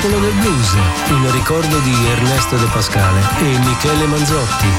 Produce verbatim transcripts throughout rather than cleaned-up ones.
Popolo del Blues, in ricordo di Ernesto De Pascale e Michele Manzotti.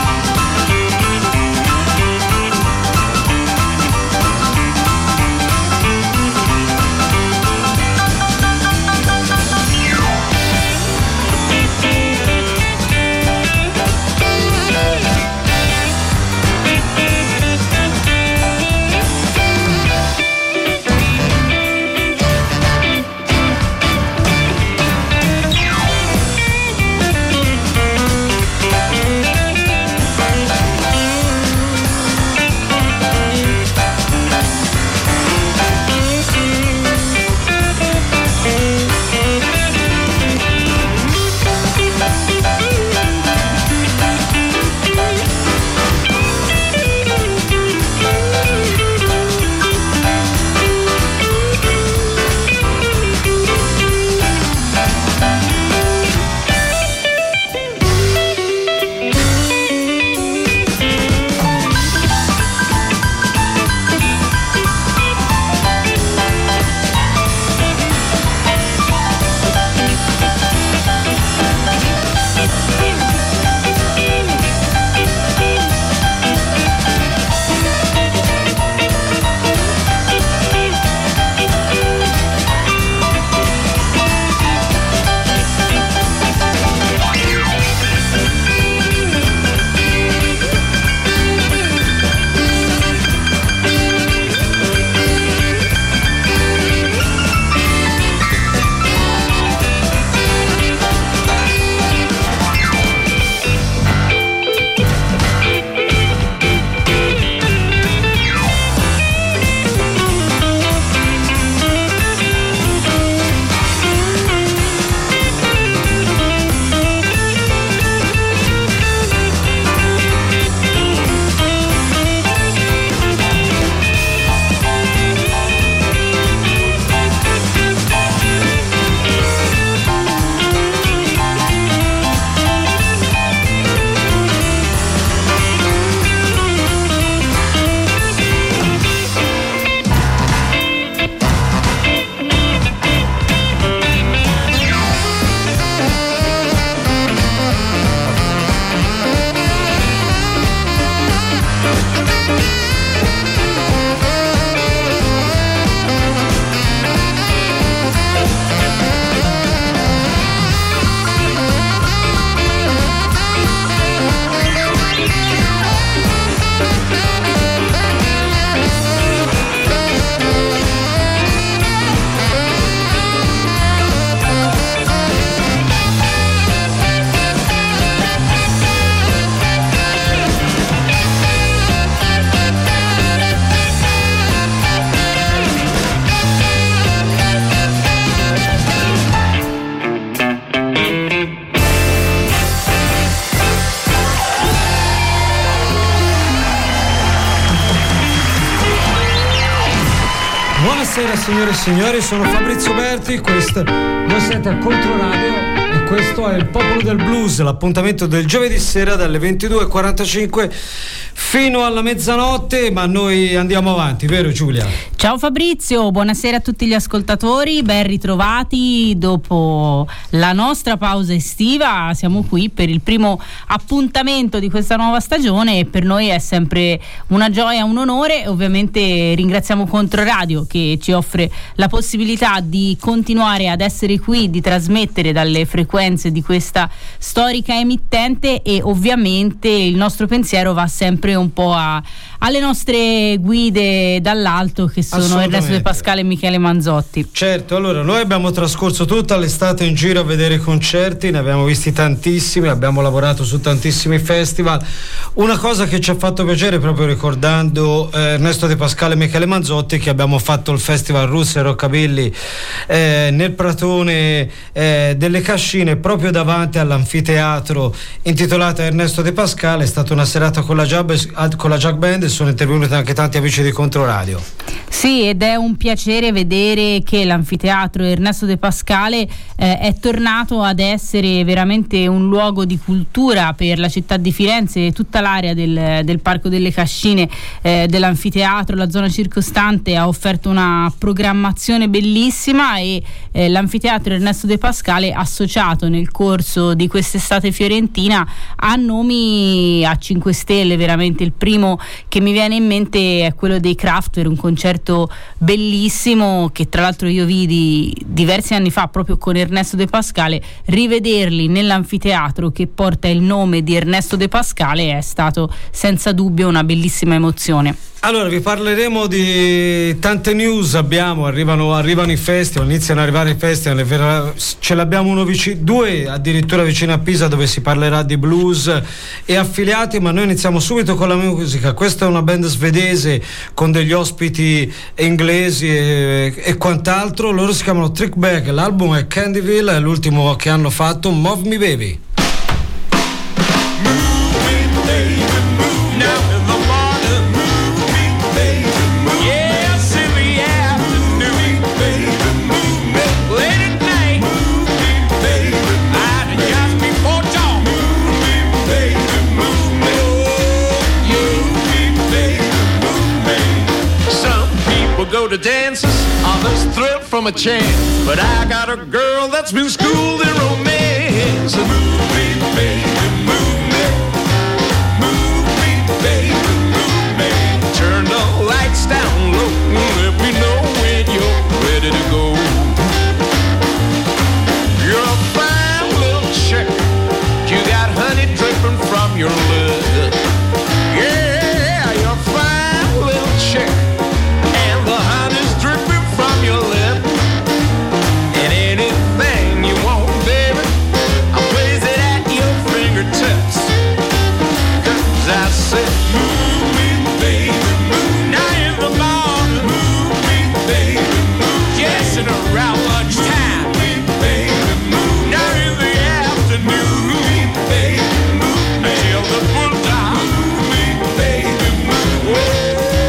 Buonasera signore e signori, sono Fabrizio Berti, questo, voi siete a Controradio e questo è il Popolo del Blues, l'appuntamento del giovedì sera dalle ventidue e quarantacinque fino alla mezzanotte, ma noi andiamo avanti, vero Giulia? Ciao Fabrizio, buonasera a tutti gli ascoltatori, ben ritrovati dopo la nostra pausa estiva, siamo qui per il primo appuntamento di questa nuova stagione e per noi è sempre una gioia, un onore. Ovviamente ringraziamo Controradio che ci offre la possibilità di continuare ad essere qui, di trasmettere dalle frequenze di questa storica emittente e ovviamente il nostro pensiero va sempre un po' a, alle nostre guide dall'alto che sono Ernesto De Pascale e Michele Manzotti. Certo, allora noi abbiamo trascorso tutta l'estate in giro a vedere i concerti, ne abbiamo visti tantissimi, abbiamo lavorato su tantissimi festival. Una cosa che ci ha fatto piacere, proprio ricordando eh, Ernesto De Pascale e Michele Manzotti, che abbiamo fatto il festival Roots e Rockabilly eh, nel Pratone eh, delle Cascine, proprio davanti all'anfiteatro intitolata Ernesto De Pascale. È stata una serata con la, jab, con la Jug Band e sono intervenuti anche tanti amici di Controradio. Sì, ed è un piacere vedere che l'anfiteatro Ernesto De Pascale eh, è tornato ad essere veramente un luogo di cultura per la città di Firenze. Tutta l'area del, del Parco delle Cascine, eh, dell'anfiteatro, la zona circostante ha offerto una programmazione bellissima e eh, l'anfiteatro Ernesto De Pascale, associato nel corso di quest'estate fiorentina a nomi a cinque stelle. Veramente il primo che mi viene in mente è quello dei Kraftwerk, un concerto bellissimo che tra l'altro io vidi diversi anni fa proprio con Ernesto De Pascale. Rivederli nell'anfiteatro che porta il nome di Ernesto De Pascale è stato senza dubbio una bellissima emozione. Allora, vi parleremo di tante news. Abbiamo, arrivano, arrivano i festival, iniziano ad arrivare i festival. Ce l'abbiamo uno vicino, due addirittura vicino a Pisa, dove si parlerà di blues e affiliati. Ma noi iniziamo subito con la musica. Questa è una band svedese con degli ospiti inglesi e, e quant'altro. Loro si chiamano Trick Bag. L'album è Candyville, è l'ultimo che hanno fatto. Move Me Baby. Go to dances, others thrill from a chance, but I got a girl that's been schooled in romance. Move me, baby, move me, move me, baby, move me. Turn the lights down low, let me know when you're ready to go. You're a fine little chick, you got honey dripping from your lip. Yeah, you're a fine little chick, the honey's dripping from your lip. And anything you want, baby, I'll place it at your fingertips. Cause I said, move me, baby, move. Now in the morning, move me, baby, move. Yes, and around lunchtime, move me, baby, move. Now in the afternoon, move me, baby, move. Until the full time, move me, baby, move. Whoa.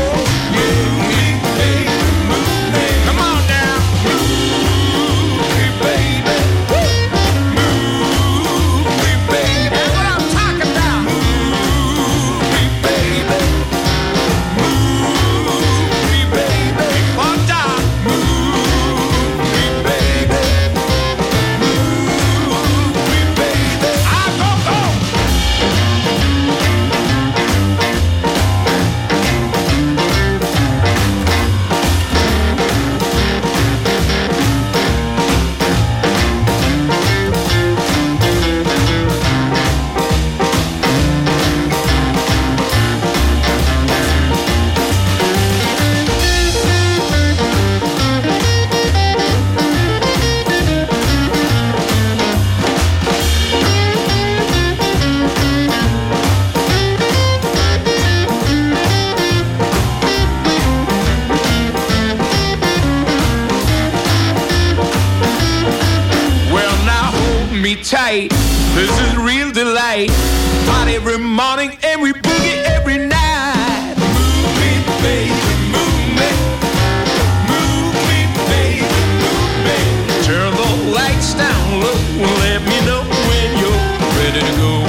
Tight, this is real delight. Party every morning and we boogie every night. Move me, baby, move me. Move me, baby, move me. Turn the lights down low, let me know when you're ready to go.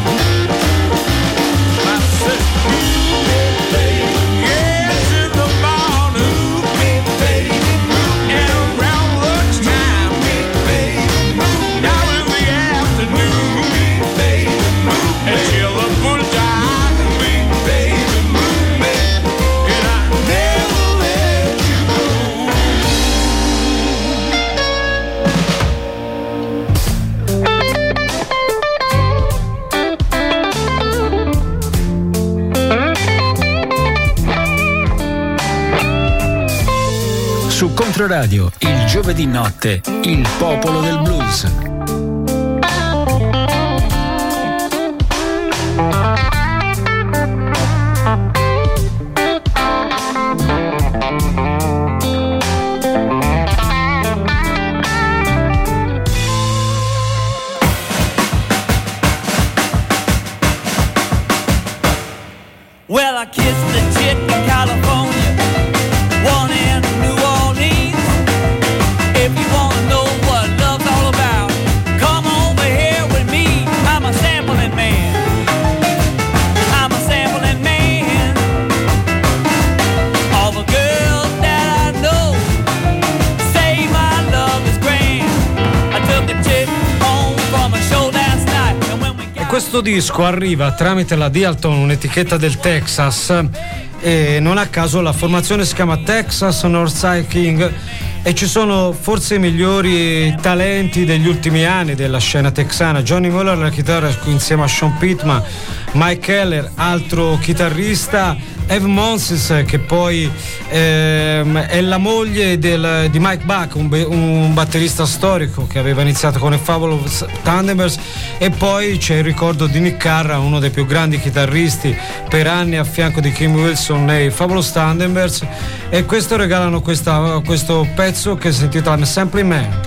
I said, move me, baby. Yes, in the morning. Move me, baby, move me. And around lunchtime. Move me, baby, move me. Now in the afternoon, move me, baby, move me. Until the full time, move me, baby, move me. And I never let you go. Su Controradio, il giovedì notte, il popolo del blues. Well, I kissed a chick in California, one in Questo disco arriva tramite la Dialton, un'etichetta del Texas, e non a caso la formazione si chiama Texas Northside King e ci sono forse i migliori talenti degli ultimi anni della scena texana. Johnny Muller alla chitarra insieme a Sean Pittman, Mike Keller altro chitarrista, Eve Monsis che poi ehm, è la moglie del, di Mike Buck, un, un batterista storico che aveva iniziato con i Fabulous Thunderbirds, e poi c'è il ricordo di Nick Carra, uno dei più grandi chitarristi per anni a fianco di Kim Wilson nei Fabulous Thunderbirds, e questo regalano questa, questo pezzo che si intitola Sampling Man.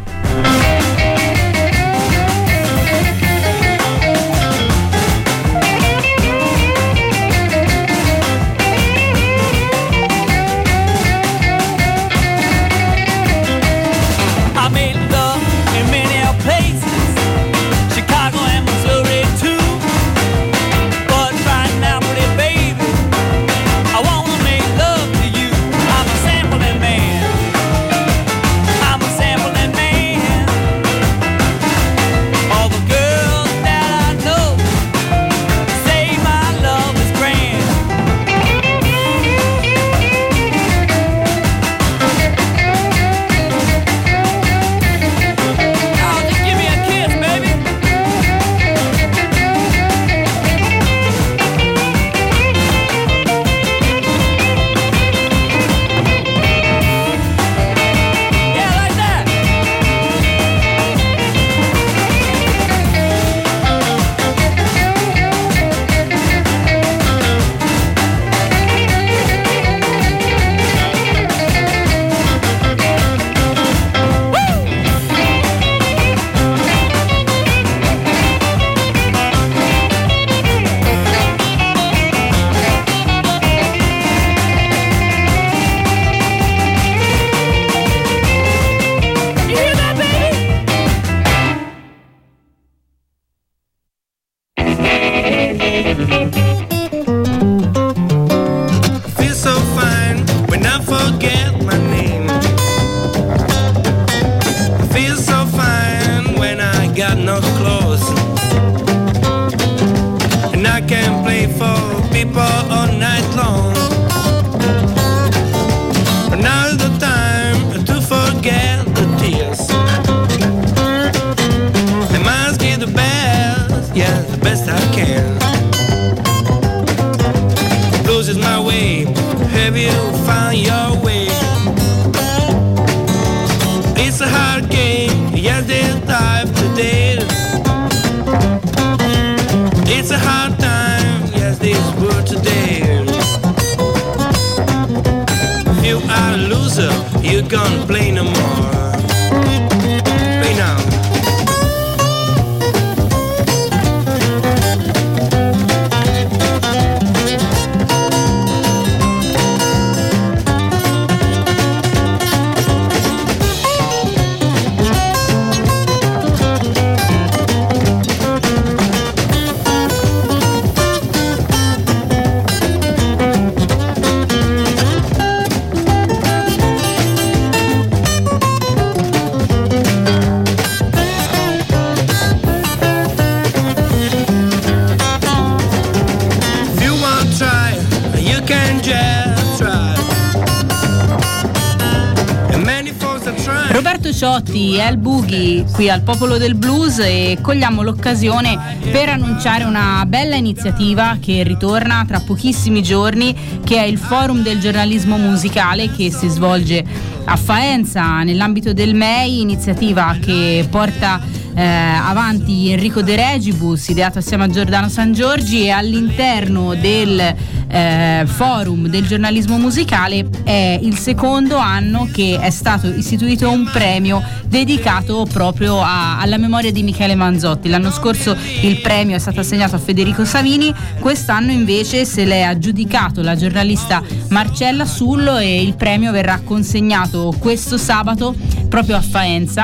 Ciotti e il Boogie qui al Popolo del Blues, e cogliamo l'occasione per annunciare una bella iniziativa che ritorna tra pochissimi giorni, che è il Forum del giornalismo musicale che si svolge a Faenza nell'ambito del M E I, iniziativa che porta eh, avanti Enrico De Regibus, ideato assieme a Giordano San Giorgi, e all'interno del eh, Forum del giornalismo musicale è il secondo anno che è stato istituito un premio dedicato proprio a, alla memoria di Michele Manzotti. L'anno scorso il premio è stato assegnato a Federico Savini, quest'anno invece se l'è aggiudicato la giornalista Marcella Sullo, e il premio verrà consegnato questo sabato proprio a Faenza,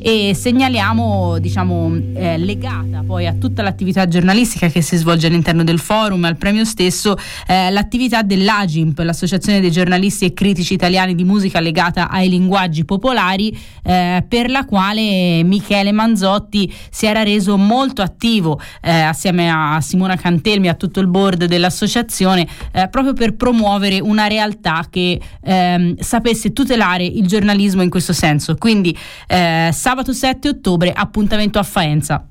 e segnaliamo, diciamo, eh, legata poi a tutta l'attività giornalistica che si svolge all'interno del forum, al premio stesso, eh, l'attività dell'Agimp, l'Associazione dei giornalisti e critici italiani di musica legata ai linguaggi popolari, eh, per la quale Michele Manzotti si era reso molto attivo eh, assieme a Simona Cantelmi, a tutto il board dell'associazione, eh, proprio per promuovere una realtà che ehm, sapesse tutelare il giornalismo in questo senso. Quindi eh, sabato sette ottobre, appuntamento a Faenza.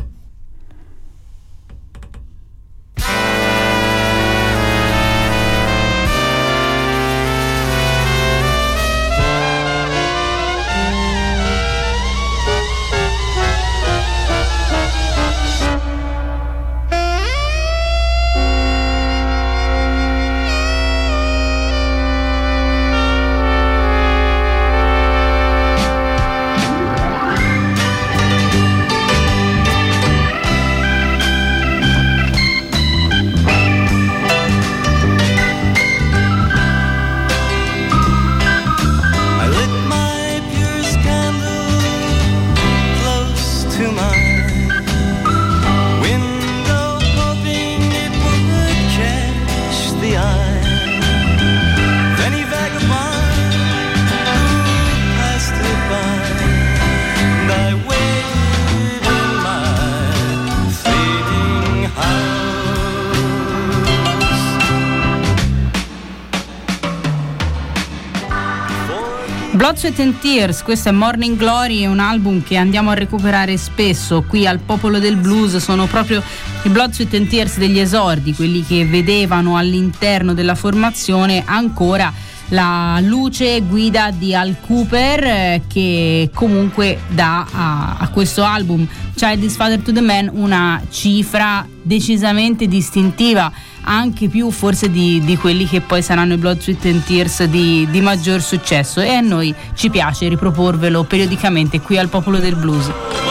Blood, Sweat and Tears, questo è Morning Glory, è un album che andiamo a recuperare spesso qui al Popolo del Blues. Sono proprio i Blood, Sweat and Tears degli esordi, quelli che vedevano all'interno della formazione ancora la luce guida di Al Cooper, eh, che comunque dà a, a questo album Child is Father to the Man una cifra decisamente distintiva, anche più forse di, di quelli che poi saranno i Blood, Sweat and Tears di, di maggior successo, e a noi ci piace riproporvelo periodicamente qui al Popolo del Blues.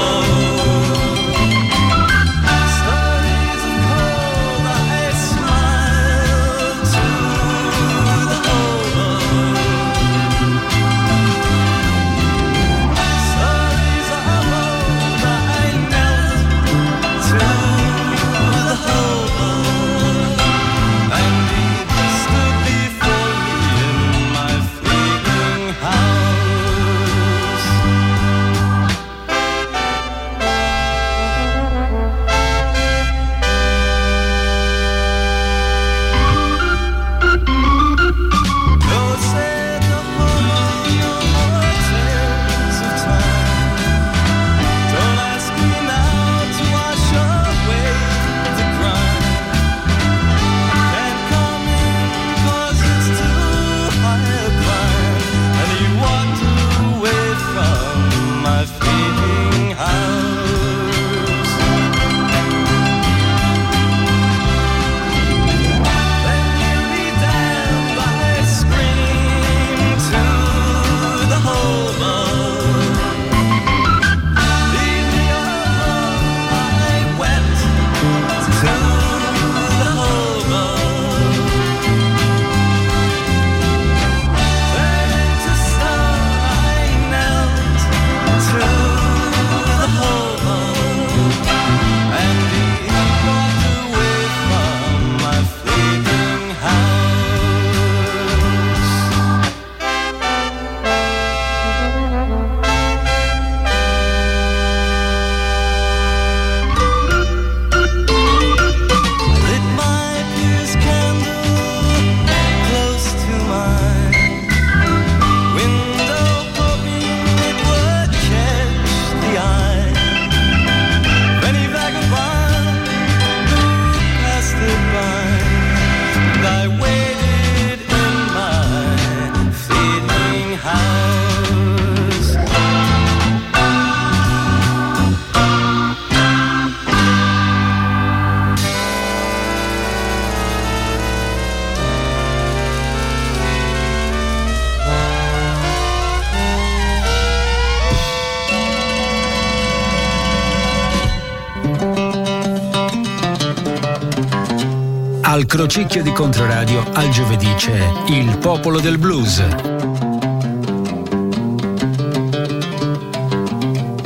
Al crocicchio di Controradio al giovedì c'è il Popolo del Blues.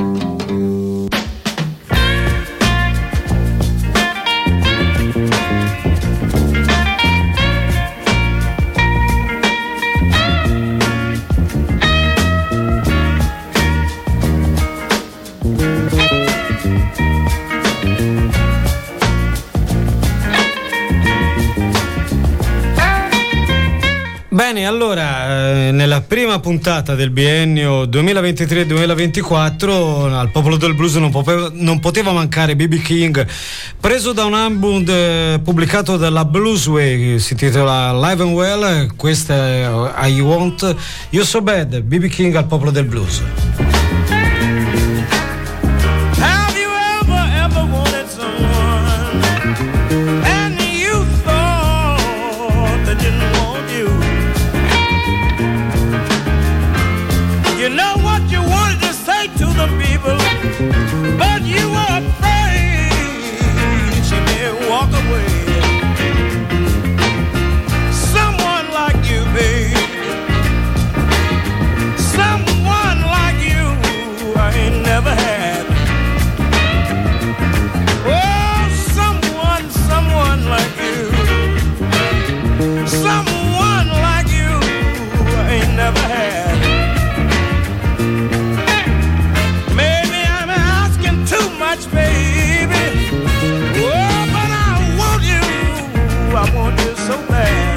Bene, allora, eh, nella prima puntata del biennio duemilaventitré duemilaventiquattro al Popolo del Blues non, popeva, non poteva mancare B B King, preso da un album eh, pubblicato dalla Bluesway che si intitola Live and Well. Questa è uh, I Want You So Bad, B B King al Popolo del Blues. But you were afraid she may walk away. Someone like you, babe. Someone like you I ain't never had. Oh, someone, someone like you. Someone like you I ain't never had. Baby, oh, but I want you, I want you so bad.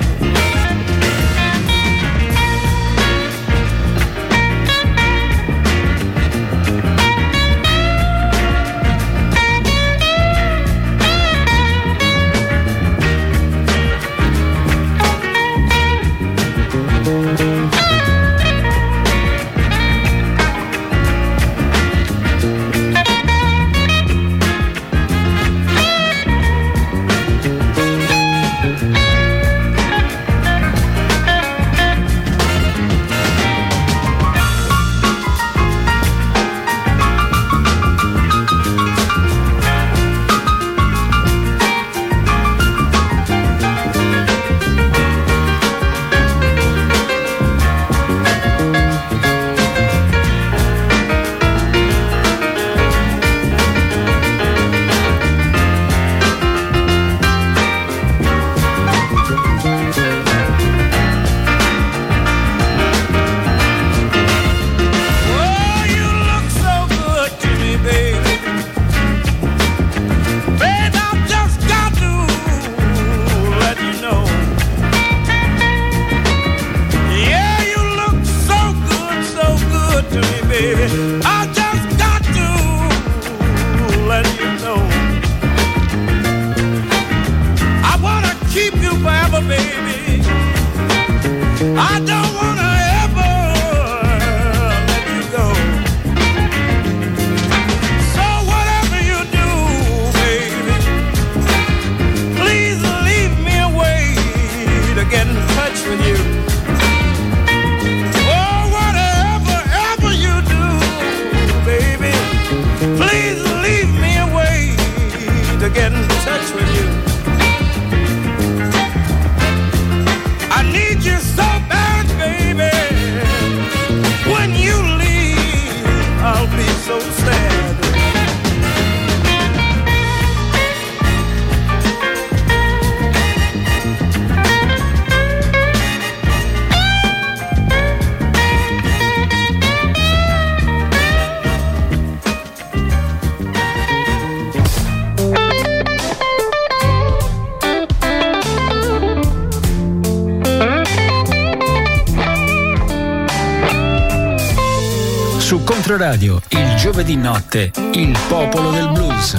Radio, il giovedì notte, il Popolo del Blues.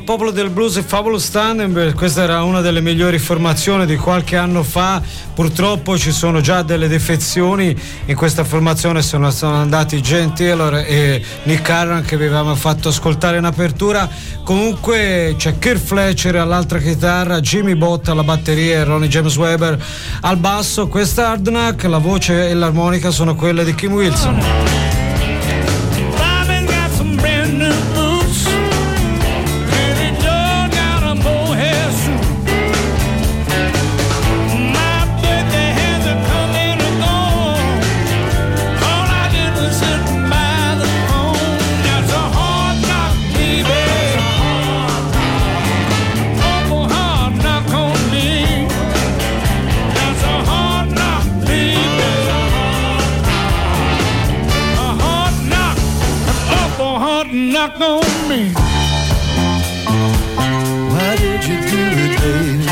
Popolo del Blues e Fabulous Tannenberg. Questa era una delle migliori formazioni di qualche anno fa. Purtroppo ci sono già delle defezioni in questa formazione, sono, sono andati Gene Taylor e Nick Harran che vi avevamo fatto ascoltare in apertura. Comunque c'è Kirk Fletcher all'altra chitarra, Jimmy Bott alla batteria e Ronnie James Weber al basso. Questa Hard Knock, la voce e l'armonica sono quelle di Kim Wilson. Knock on me. Why did you do it, baby?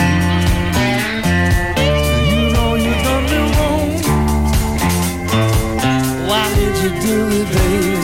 You know you done me wrong. Why did you do it, baby?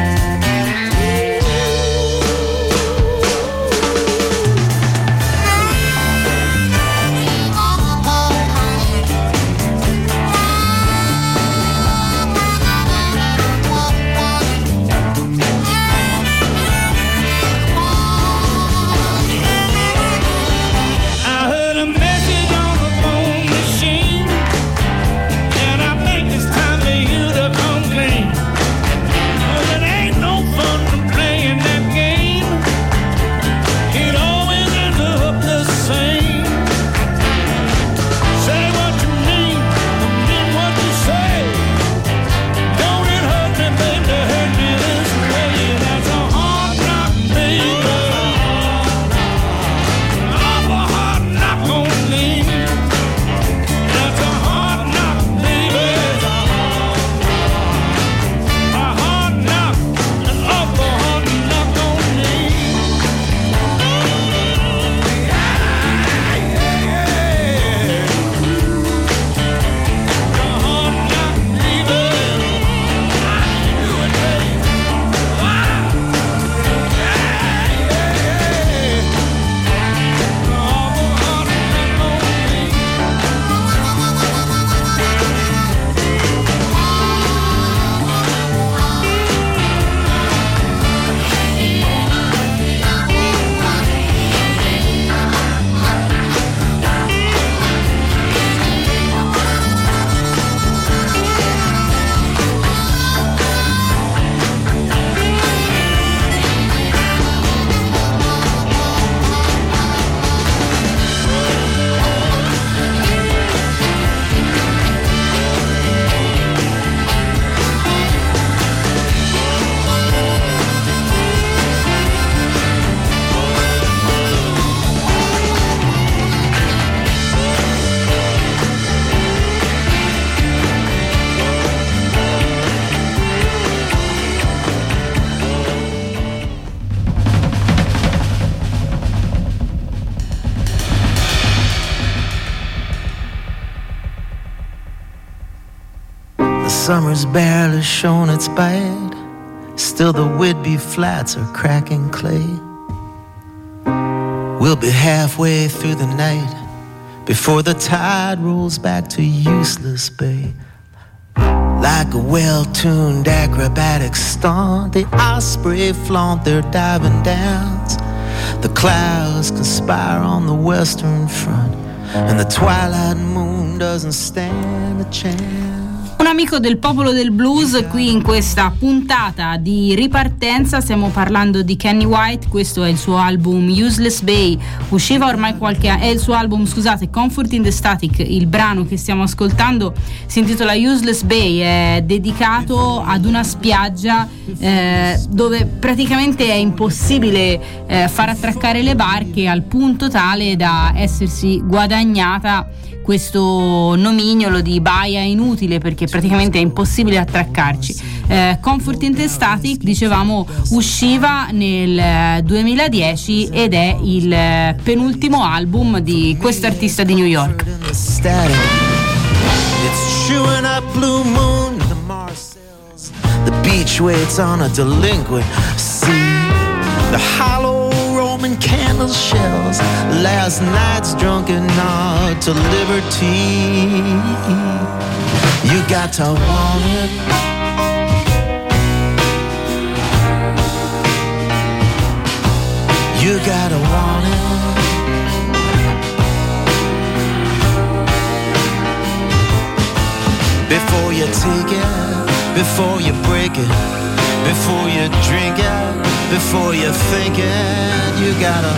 Summer's barely shown its bite, still the Whitby Flats are cracking clay. We'll be halfway through the night before the tide rolls back to Useless Bay. Like a well-tuned acrobatic stunt, the Osprey flaunt their diving downs. The clouds conspire on the western front, and the twilight moon doesn't stand a chance. Un amico del Popolo del Blues qui in questa puntata di ripartenza. Stiamo parlando di Kenny White. Questo è il suo album Useless Bay, usciva ormai qualche anno, è il suo album, scusate, Comfort in the Static. Il brano che stiamo ascoltando si intitola Useless Bay, è dedicato ad una spiaggia eh, dove praticamente è impossibile eh, far attraccare le barche, al punto tale da essersi guadagnata questo nomignolo di baia inutile, perché praticamente è impossibile attraccarci. eh, Comfort in the Static, dicevamo, usciva nel duemiladieci ed è il penultimo album di questo artista di New York. The beach waits on a delinquent sea. The hollow Roman candle shells, last night's drunken nod to liberty. You got to want it. You gotta want it. Before you take it, before you break it, before you drink it, before you think it, you gotta.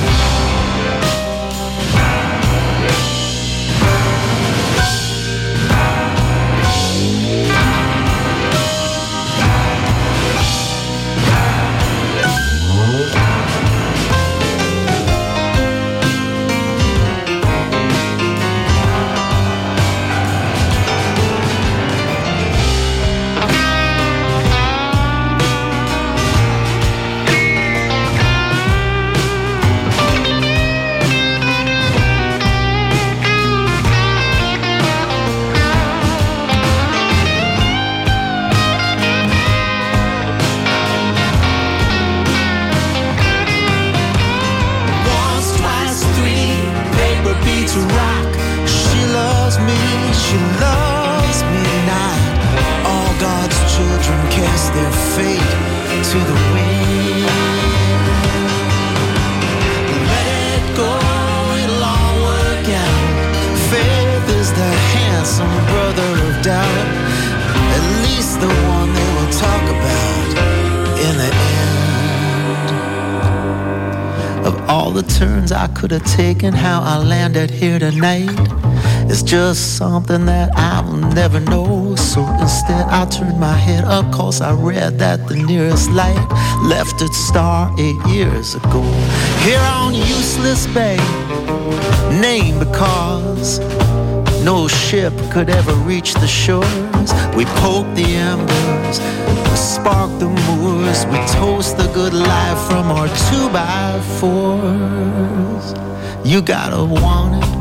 I could have taken, how I landed here tonight. It's just something that I'll never know. So instead I turned my head up, cause I read that the nearest light left its star eight years ago. Here on Useless Bay, named because no ship could ever reach the shores. We poke the embers, we spark the moors, we toast the good life from our two by fours. You gotta want it.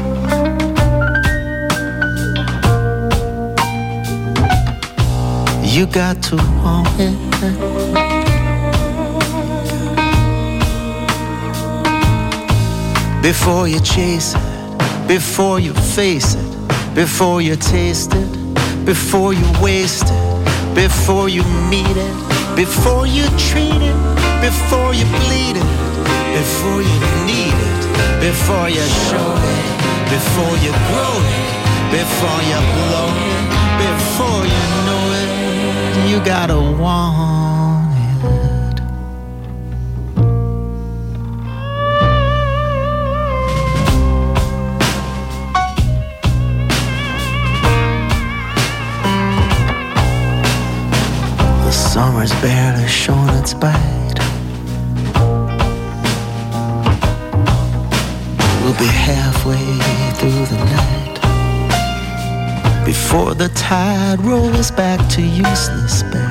You got to want it. Before you chase it, before you face it, before you taste it, before you waste it, before you meet it, before you treat it, before you bleed it, before you need it, before you show it, before you grow it, before you blow it, before you know it, you gotta want it. The summer's barely shown its bite. We'll be halfway through the night before the tide rolls back to Useless Bay.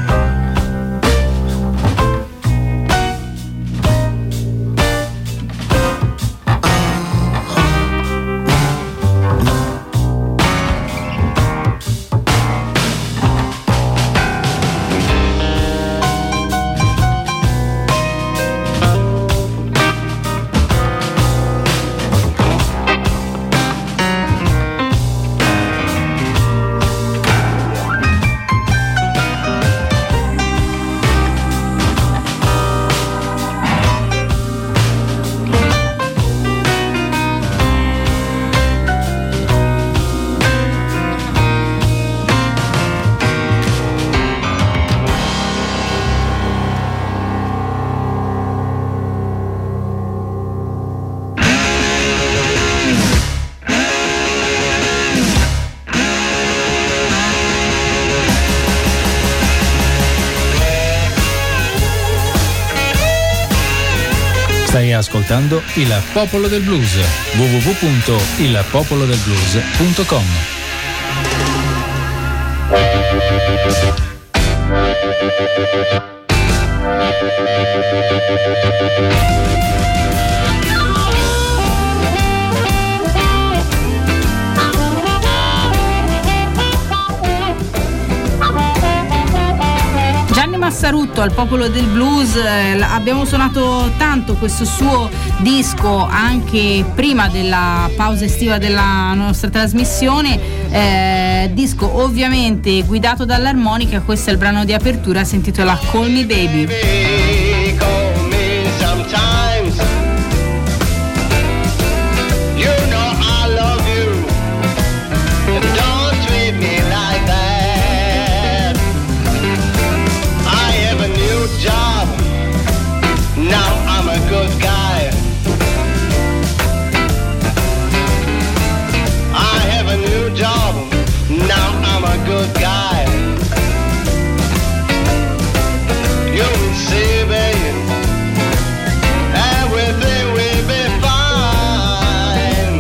Stai ascoltando Il Popolo del Blues, w w w punto il popolo del blues punto com. Massarutto al Popolo del Blues. Eh, abbiamo suonato tanto questo suo disco anche prima della pausa estiva della nostra trasmissione, eh, disco ovviamente guidato dall'armonica. Questo è il brano di apertura, si intitola Call Me Baby. Call me sometimes. You know I love you. Don't treat me like that. I have a new job. Now I'm a good guy. I have a new job. Now I'm a good guy. You will see, baby, everything will be fine.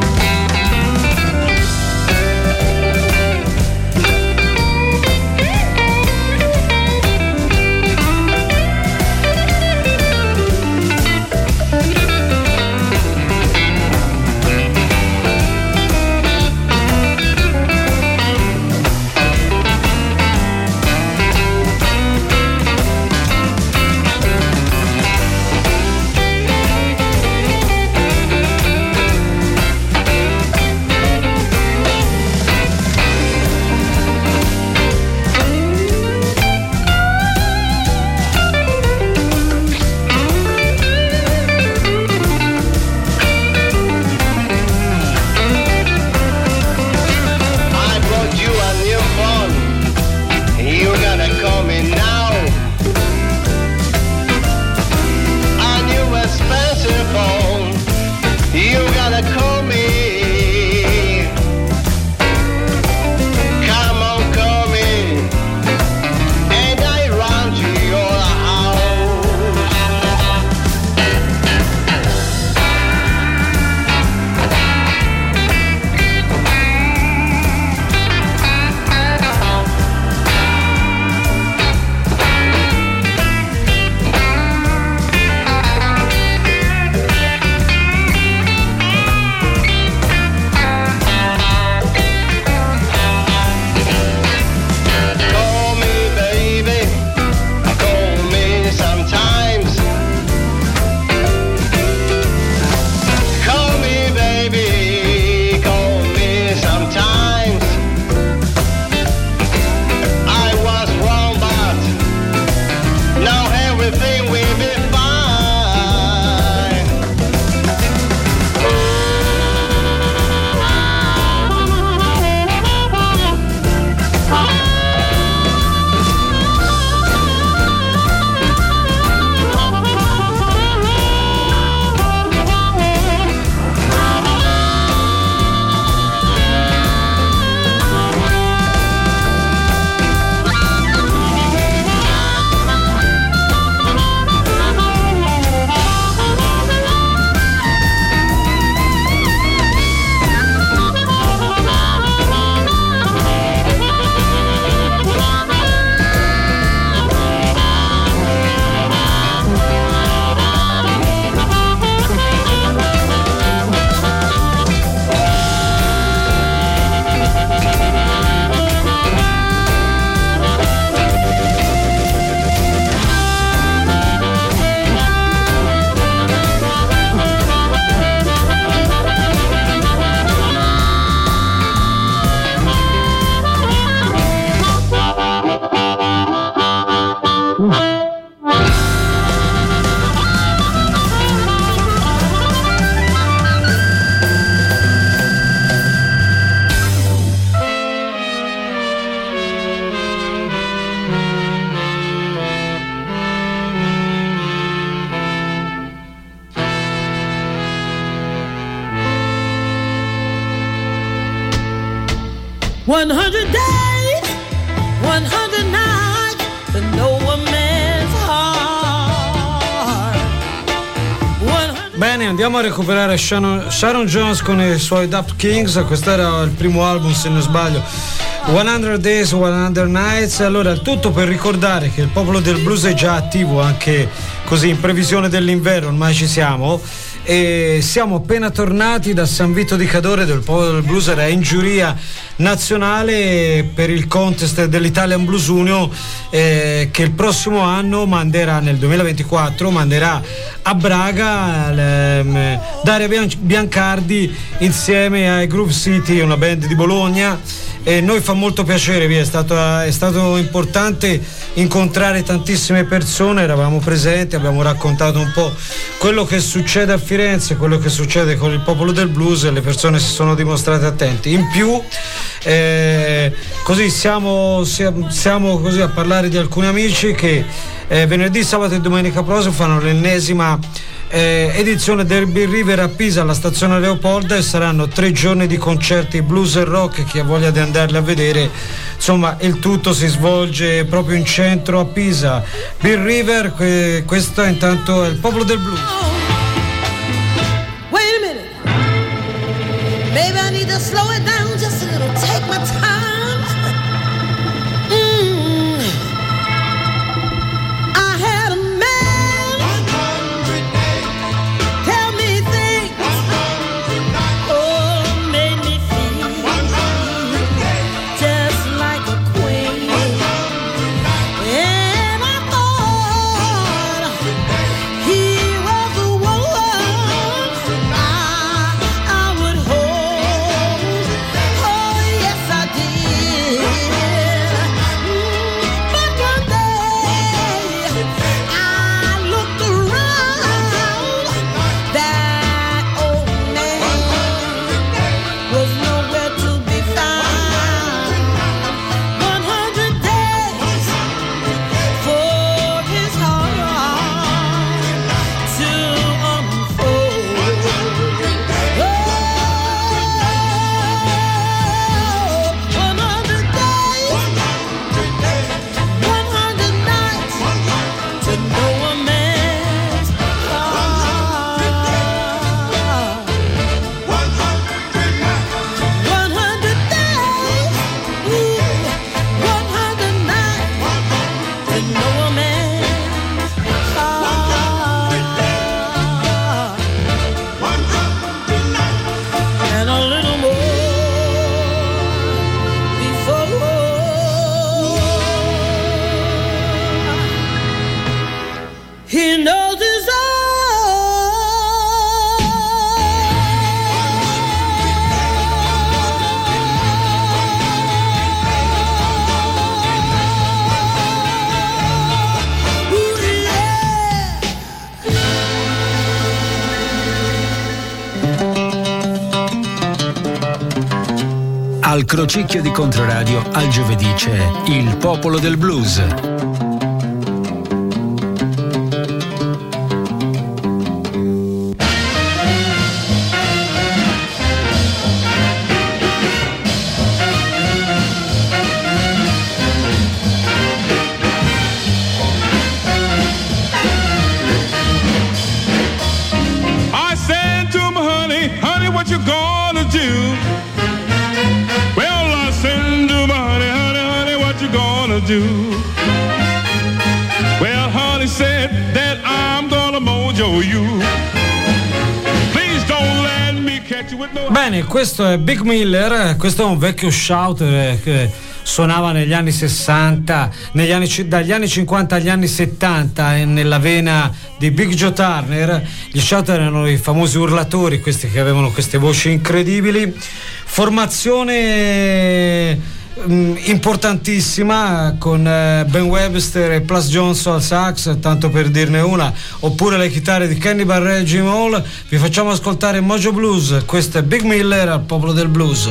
one hundred days, one hundred nights to know a man's heart. Bene, andiamo a recuperare Sharon, Sharon Jones con i suoi Daft Kings. Questo era il primo album, se non sbaglio, cento Days, cento Nights. Allora, il tutto per ricordare che il Popolo del Blues è già attivo anche così in previsione dell'inverno, ormai ci siamo. e siamo appena tornati da San Vito di Cadore, del Popolo del Blues, era in giuria nazionale per il contest dell'Italian Blues Union, eh, che il prossimo anno manderà, nel duemilaventiquattro manderà a Braga ehm, Daria Bian- Biancardi insieme ai Groove City, una band di Bologna. E noi fa molto piacere, è stato, è stato importante incontrare tantissime persone, eravamo presenti, abbiamo raccontato un po' quello che succede a Firenze, quello che succede con il Popolo del Blues, e le persone si sono dimostrate attenti. In più eh, così siamo, siamo, siamo così a parlare di alcuni amici che eh, venerdì, sabato e domenica prossimo fanno l'ennesima Eh, edizione del Bill River a Pisa, alla stazione Leopolda, e saranno tre giorni di concerti blues e rock. Chi ha voglia di andarli a vedere, insomma, il tutto si svolge proprio in centro a Pisa. Bill River, que- questo intanto è il Popolo del Blues. Wait a minute, maybe I need to slow it down just a little, take my time. Mm. I had a man tell me things, oh, made me feel just like a queen. And I thought he was the one I, I would hold. Oh, yes, I did. Mm, but one day I looked around, that old man was nowhere to be found. One hundred days for his heart to unfold. Oh, one hundred days, one hundred nights to know a man's heart. One hundred days, ooh, one hundred nights to know a man's heart. And a little more before he knows his own. Ooh, yeah. Al Crocicchio di Controradio al giovedì c'è il Popolo del Blues. I said to my honey, honey, what you gonna do? Well, I said to my honey, honey, honey, what you gonna do? Well, honey said that I'm gonna mojo you. Please don't let me catch you with no... Bene, questo è Big Miller, questo è un vecchio shouter che suonava negli anni sessanta, negli anni, dagli anni cinquanta agli anni settanta, nella vena di Big Joe Turner. Gli shouter erano i famosi urlatori, questi che avevano queste voci incredibili. Formazione mh, importantissima con eh, Ben Webster e Plus Johnson al sax, tanto per dirne una, oppure le chitarre di Kenny Barrett e Jim Hall. Vi facciamo ascoltare Mojo Blues, questo è Big Miller al Popolo del Blues.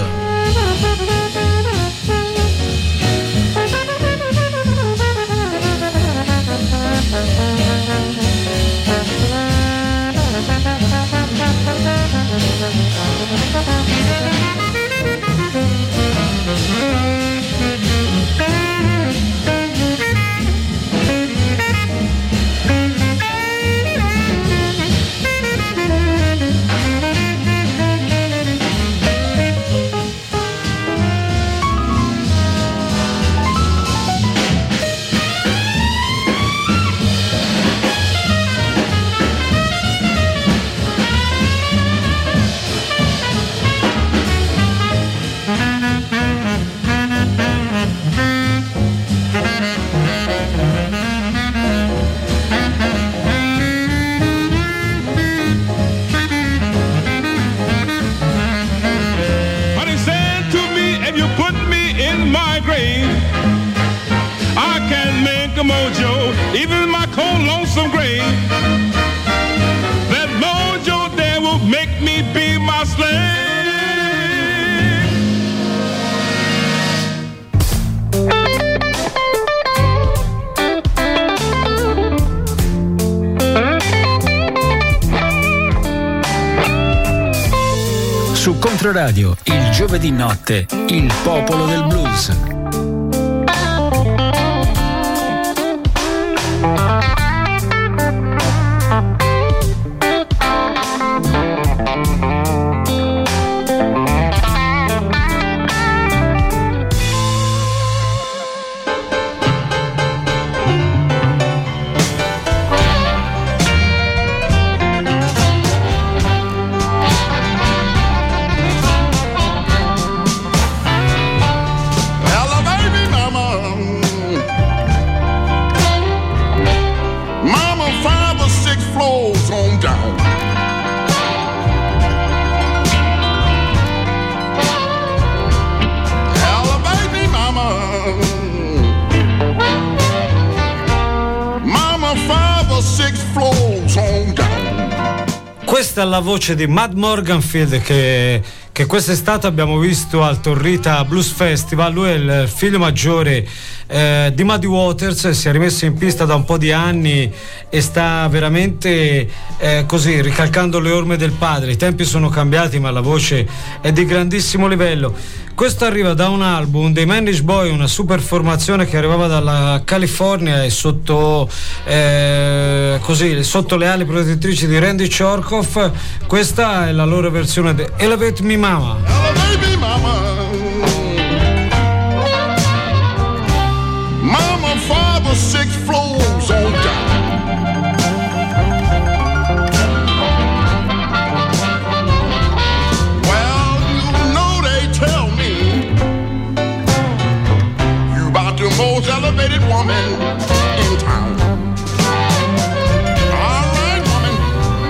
like a mojo, even in my cold, lonesome grave. That mojo there will make me be my slave. Su Controradio, il giovedì notte, il popolo del blues. Questa è la voce di Mud Morganfield che, che quest'estate abbiamo visto al Torrita Blues Festival. Lui è il figlio maggiore eh, di Muddy Waters, si è rimesso in pista da un po' di anni e sta veramente eh, così ricalcando le orme del padre. I tempi sono cambiati ma la voce è di grandissimo livello. Questo arriva da un album dei Manish Boy, una super formazione che arrivava dalla California e sotto eh, così sotto le ali protettrici di Randy Chorkoff. Questa è la loro versione di Elevate Me Mama. Elevate me mama. Mama, five or six floors on down. Most elevated woman in town. All right, woman.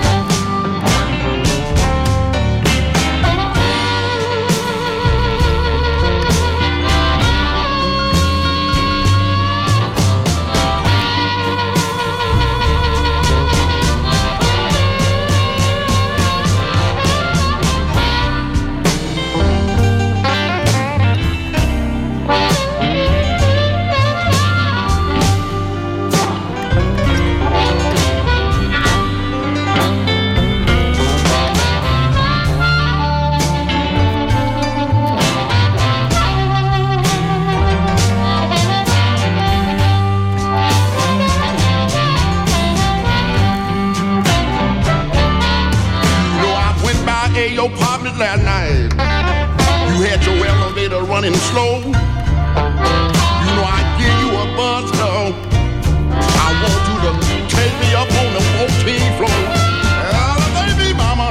Your apartment last night. You had your elevator running slow. You know I give you a buzz, though. I want you to take me up on the fourteenth floor. Elevate me, mama.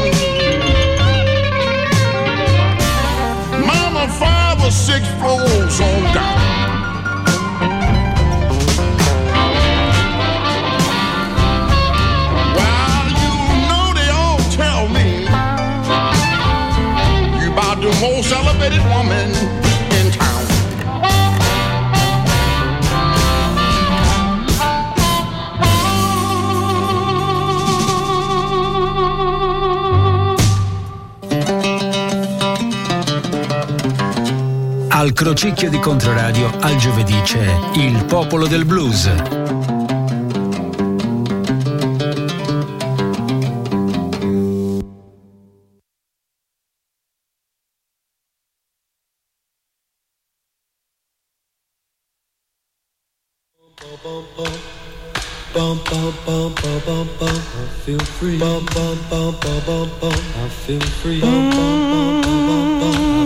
Mama, five or six floors on down. The most elevated woman in town. Al crocicchio di Controradio, al giovedì c'è il popolo del blues. Bum bum bum bum bum bum. I feel free. Bum bum bum bum bum bum. I feel free. Bum bum bum bum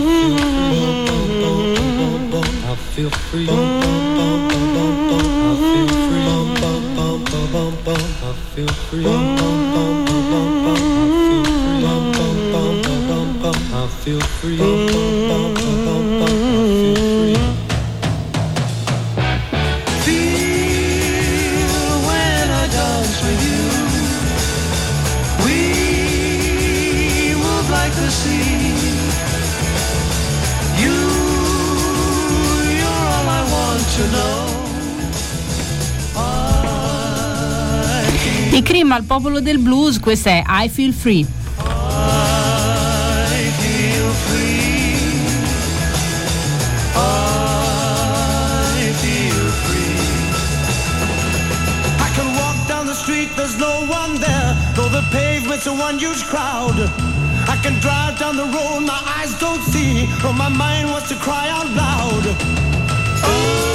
bum bum. I feel free. Bum bum bum bum bum. I feel free. Bum bum bum bum bum. I feel free. Bum bum bum bum bum. I feel free. Bum bum bum bum bum. I feel free. Bum bum bum bum bum. I feel free. The sea. You, you're all I want to know. I Cream al popolo del blues, questa è I Feel Free. I feel free. I feel free. I can walk down the street, there's no one there, though the pavement's a one huge crowd. I can drive down the road, my eyes don't see, but my mind wants to cry out loud. Oh.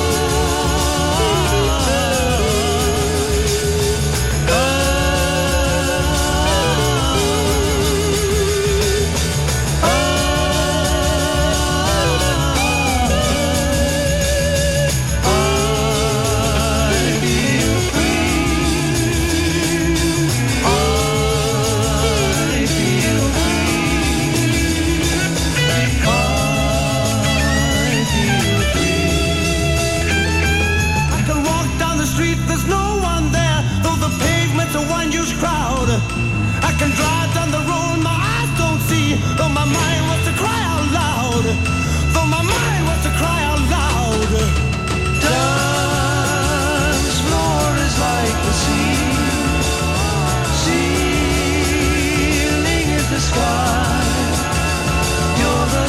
I can drive down the road, my eyes don't see, though my mind wants to cry out loud, though my mind wants to cry out loud. Dance floor is like the sea, ceiling is the sky, you're the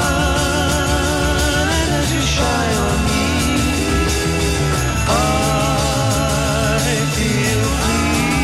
sun, and as you shine on me, I feel free.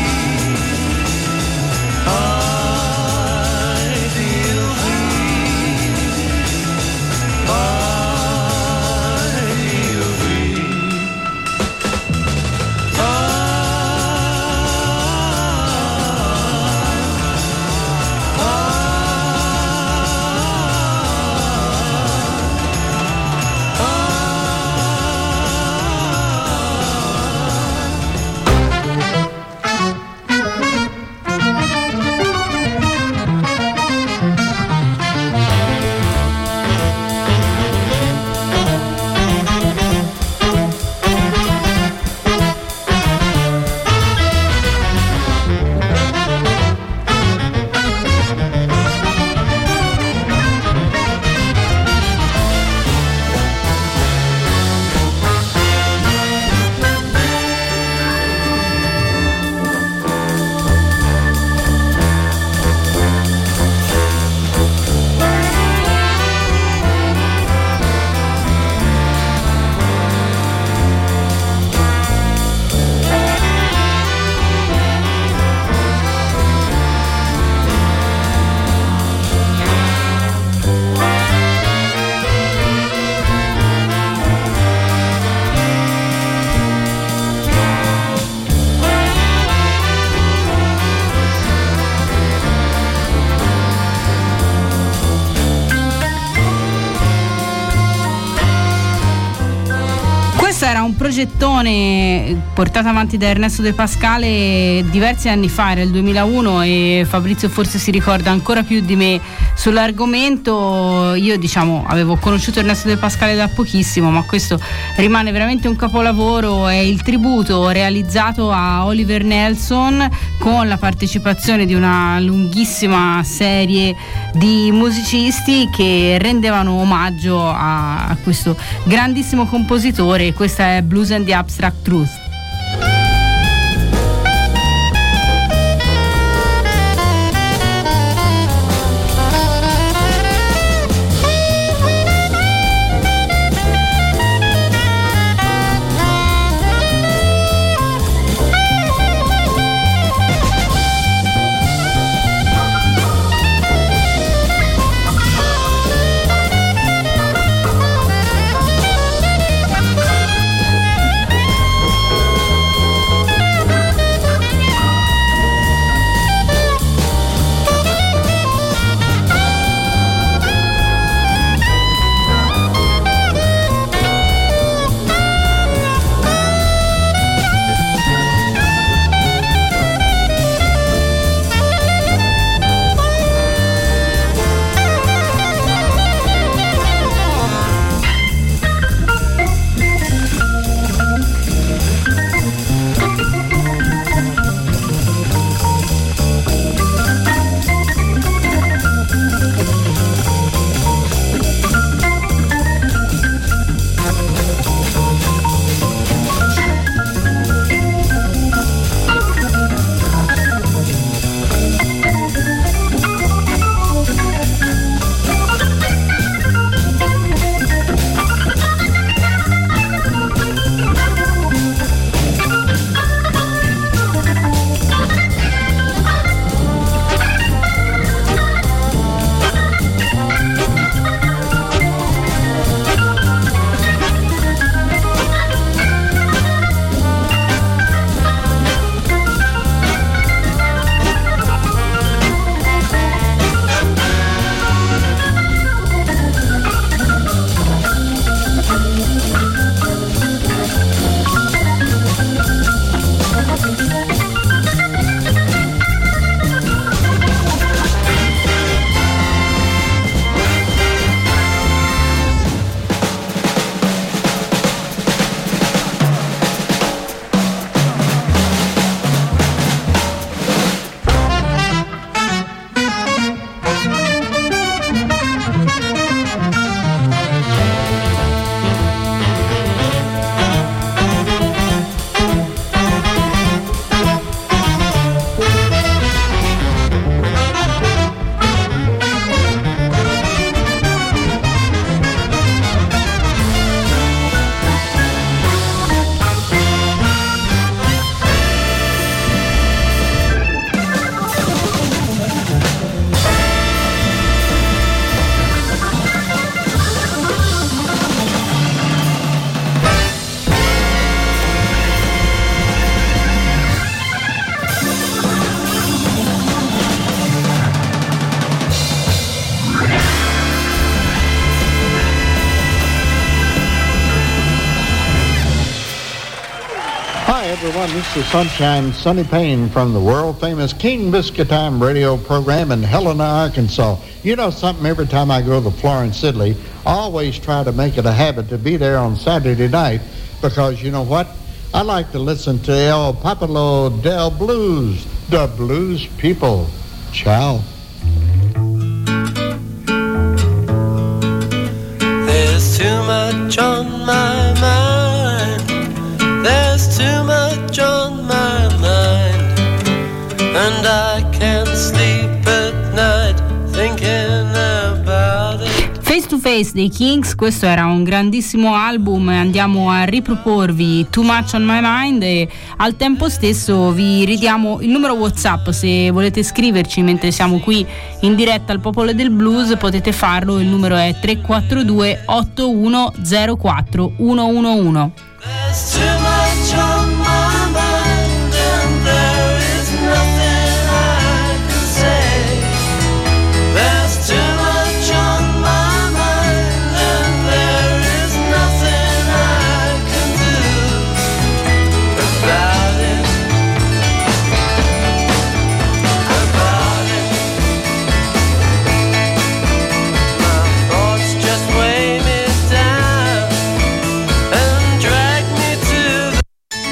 Era un progettone portato avanti da Ernesto De Pascale diversi anni fa, era il duemilauno, e Fabrizio forse si ricorda ancora più di me sull'argomento. Io diciamo avevo conosciuto Ernesto De Pascale da pochissimo, ma questo rimane veramente un capolavoro. È il tributo realizzato a Oliver Nelson con la partecipazione di una lunghissima serie di musicisti che rendevano omaggio a, a questo grandissimo compositore. Questa è Blues and the Abstract Truth. Oh Hi, everyone. This is Sunshine Sonny Payne from the world-famous King Biscuit Time radio program in Helena, Arkansas. You know something, every time I go to Florence, Italy, I always try to make it a habit to be there on Saturday night because, you know what? I like to listen to El Popolo del Blues, the blues people. Ciao. There's too much on my mind. There's too much on my mind, and I can't sleep at night thinking about it. Face to Face dei Kings, questo era un grandissimo album e andiamo a riproporvi Too Much on My Mind e al tempo stesso vi ridiamo il numero WhatsApp. Se volete scriverci mentre siamo qui in diretta al Popolo del Blues potete farlo, il numero è tre quattro due otto uno zero quattro uno uno uno. There's too much on my mind, and there is nothing I can say. There's too much on my mind, and there is nothing I can do about it. About it. My thoughts just weigh me down and drag me to the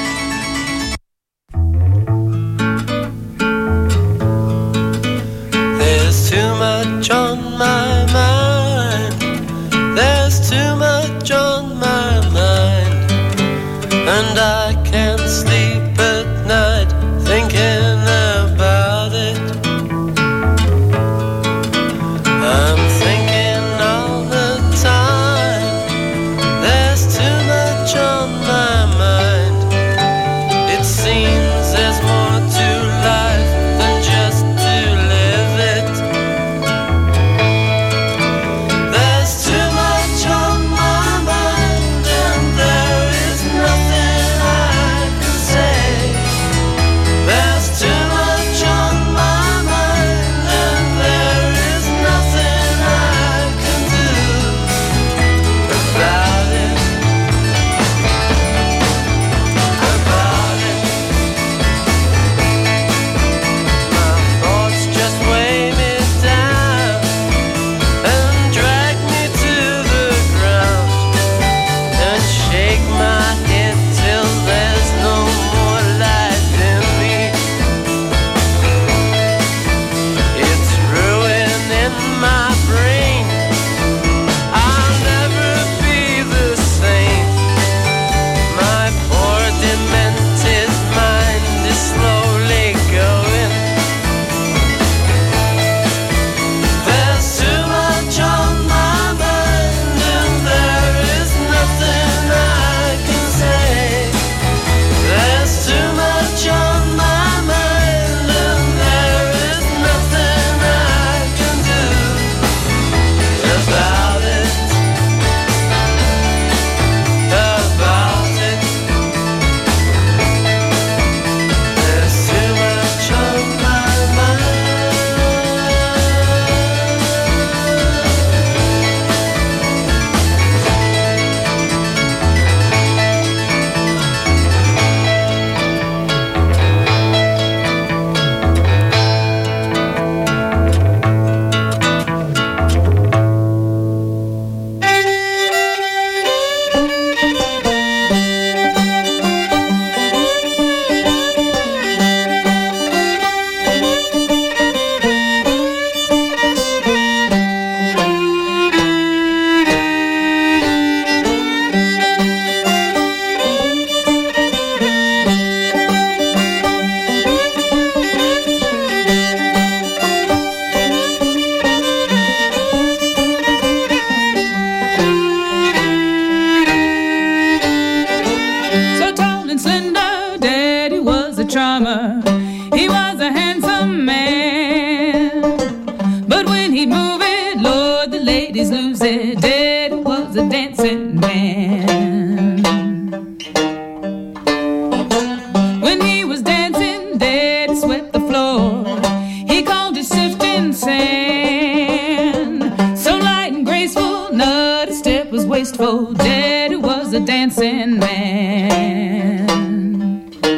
There's too much on my mind. There's too much on my mind, and I can't sleep at night thinking about it. I'm thinking all the time. There's too much on my mind. It seems there's more to life than just to live it. There's too much on my mind, and there is nothing I can say. There's too much on my mind, and there is nothing I can do about it. About it. My thoughts just weigh me down and drag me to the ground and shake my head till there's no more life in me. It's ruining my brain. I'll never be the same. My poor demented mind is slowly going. There's too much on my mind, and there is nothing I can say. There's too much on my mind, and there is nothing I can do about it. About it. There's too much on my mind. So tall and slender, Daddy was a charmer. He was a handsome man. But when he'd move it, Lord, the ladies lose it. Daddy was a dancing man. When he was dancing, Daddy swept the floor. He called it sifting sand. So light and graceful, not a step was wasteful. Daddy was a dancing man.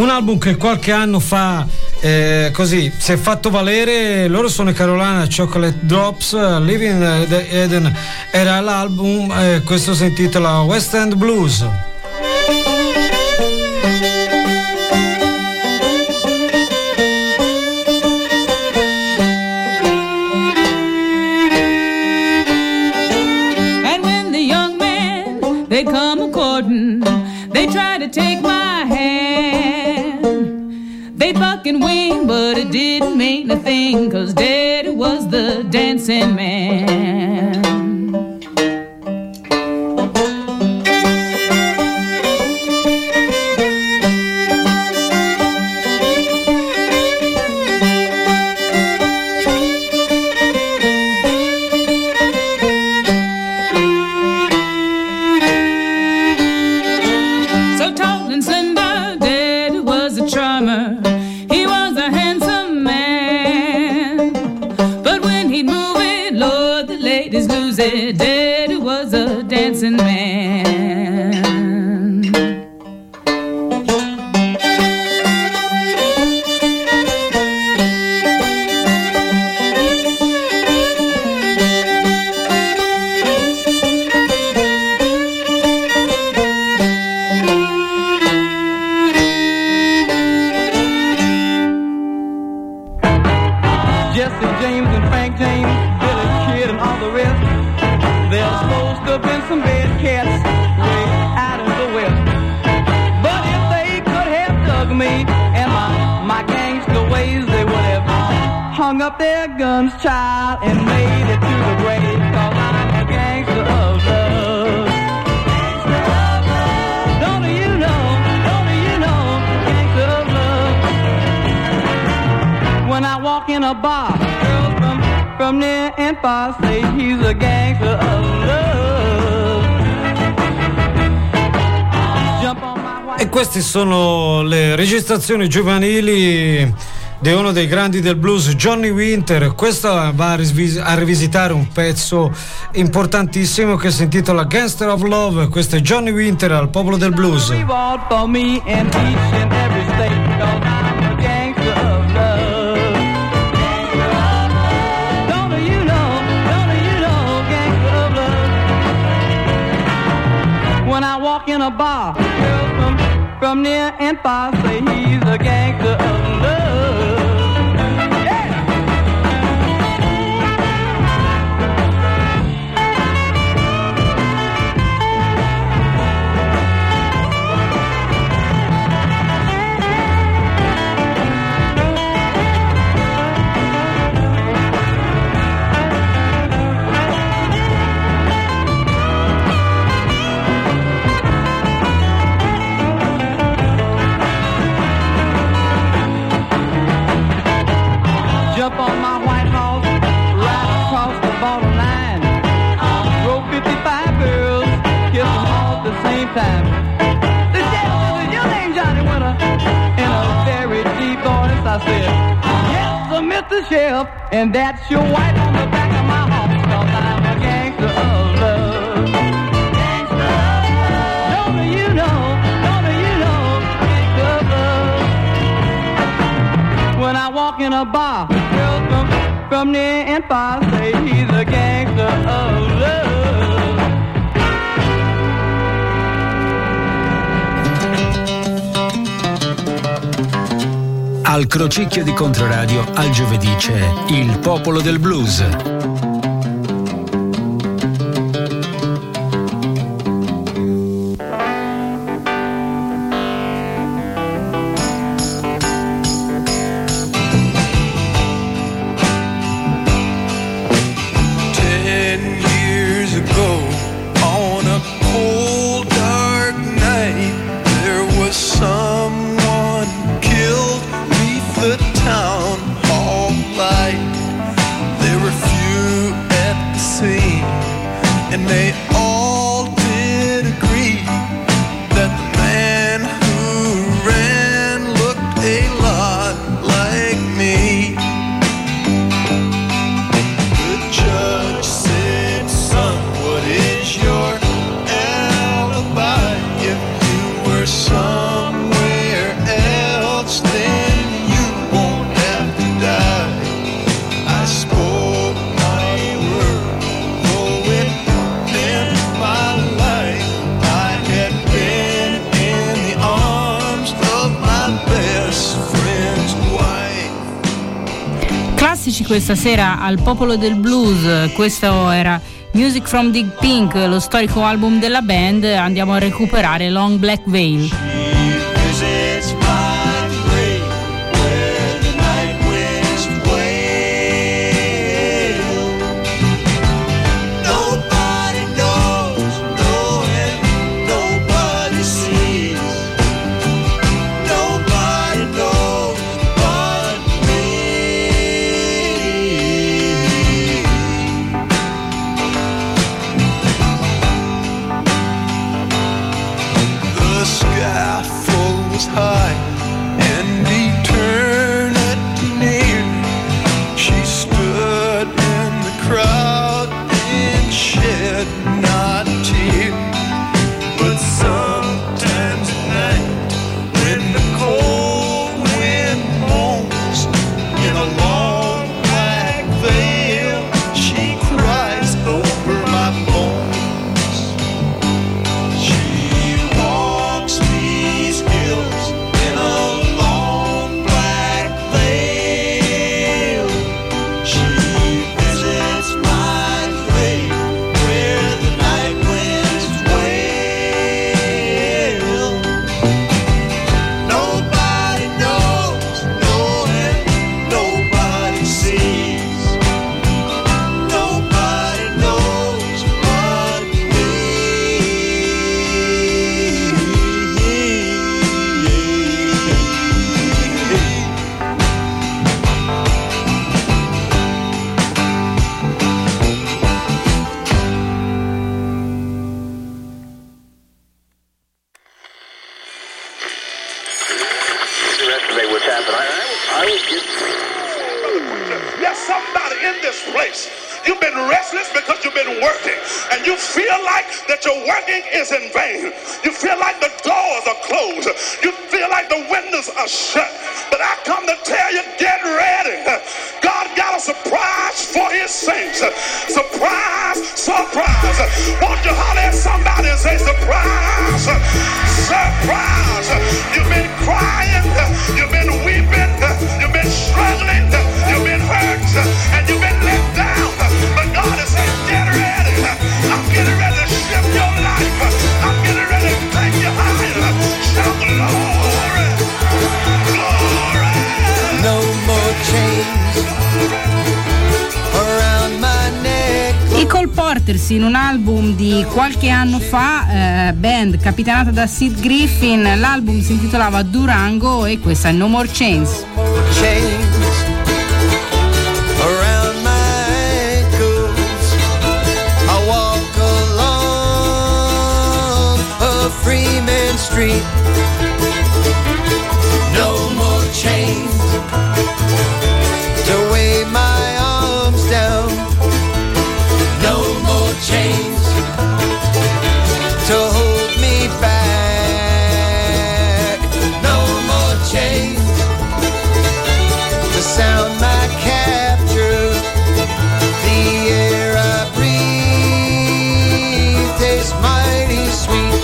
un album che qualche anno fa eh, così si è fatto valere. Loro sono i Carolina Chocolate Drops. Living the Eden era l'album, eh, questo si intitola West End Blues. They come a courting, they try to take my hand. They buck and wing, but it didn't mean a thing, 'cause Daddy was the dancing man. Daddy was a dancing man. Jesse James and Frank James, Billy Kid and all the rest. They're supposed to have been some bad cats way out in the west. But if they could have dug me and my, my gangster ways, they would have hung up their guns, child, and made it to the grave. 'Cause I'm a gangster of love. Gangster of love. Don't you know, don't you know, gangster of love. When I walk in a bar, girls from From near and far say he's a gangster of love. Jump on my white. E queste sono le registrazioni giovanili di uno dei grandi del blues, Johnny Winter. Questo va a, rivis- a rivisitare un pezzo importantissimo che si intitola Gangster of Love. Questo è Johnny Winter al Popolo del Blues. For me and each and every state, 'cause I'm a gangster of love. When I walk in a bar, girls from, from near and far say he's a gangster of love. Jump on my white horse, ride across the borderline. Drove fifty-five girls, kiss them all at the same time. The sheriff said, "Is your name Johnny Winter?" In a very deep voice I said, "Yes, sir, Mister Sheriff, and that's your wife on the back of my horse, 'cause I'm a gangster of love." Gangster of love. Don't you know, don't you know, gangster of love. When I walk in a bar, from near and far say he's a gangster of love. Al crocicchio di Controradio al giovedì c'è Il Popolo del Blues. Town hall light. There were few fantastici questa sera al Popolo del Blues. Questo era Music from Big Pink, lo storico album della band. Andiamo a recuperare Long Black Veil. High and eternity near, she stood in the crowd and shed not a tear. But sometimes at night, when the cold wind moans in a long black veil, she cries over my bones. She walks these hills in a long black veil. She visits my grave where the night winds wail. Nobody knows, no, and nobody sees. Nobody knows but me. Yesterday, what's happened? I, I, I was just. There's somebody in this place. You've been restless because you've been working, and you feel like that your working is in vain. You feel like the doors are closed. You feel like the windows are shut. But I come to tell you, get ready. God got a surprise for his saints. Surprise, surprise. Won't you holler at somebody and say surprise, surprise. You've been crying, you've been weeping, you've been struggling, you've been hurt, and you've been let down. But God is saying, get ready. I'm getting ready to shift your life. I'm getting ready to take you higher. Shout glory, glory. No more chains around my neck. I Cole Porters, in un album di qualche anno fa, eh, band capitanata da Sid Griffin. L'album si intitolava Durango e questa è No More Chains. Chains around my ankles. I walk along a Freeman Street. No more chains to weigh my arms down. No more chains to hold me back. No more chains to sound my capture. The air I breathe tastes mighty sweet.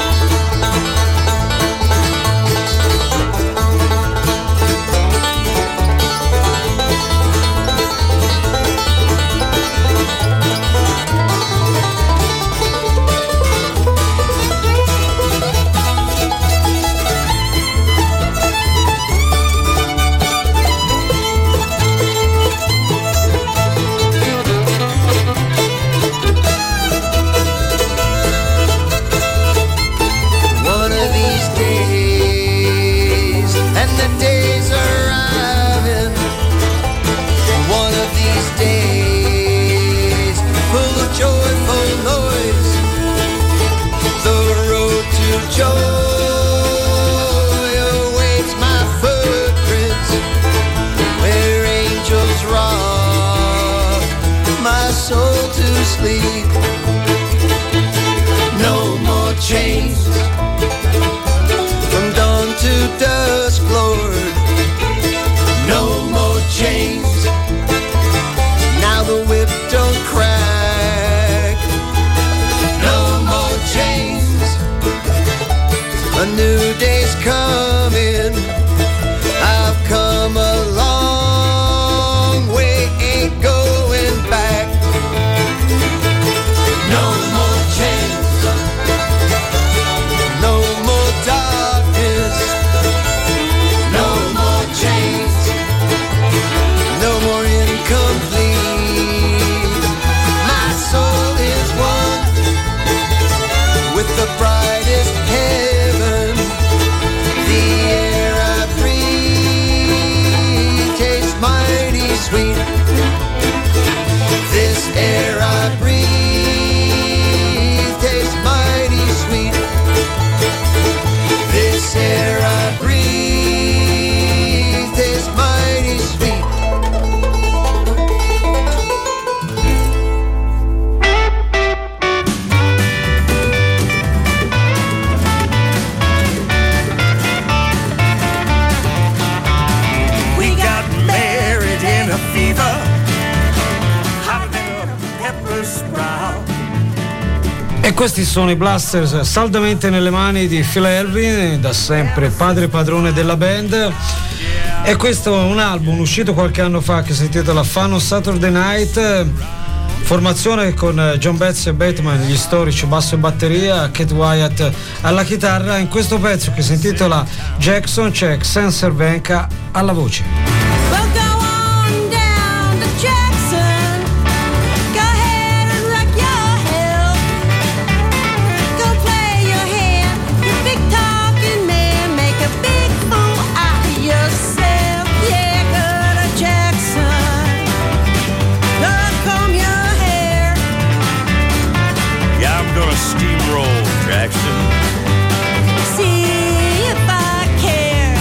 One of these days, and the days are arriving. One of these days, full of joyful noise. The road to joy awaits my footprints, where angels rock my soul to sleep. No more chains from dawn to dusk, Lord. No more chains. Now the whip don't crack. No more chains. A new day's coming. I've come a long way questi sono i Blasters, saldamente nelle mani di Phil Elvin, da sempre padre padrone della band. E questo è un album uscito qualche anno fa che si intitola Fun on Saturday Night, formazione con John Betts e Bateman, gli storici, basso e batteria, Kate Wyatt alla chitarra. In questo pezzo che si intitola Jackson c'è Xen Cervenka alla voce. See if I care.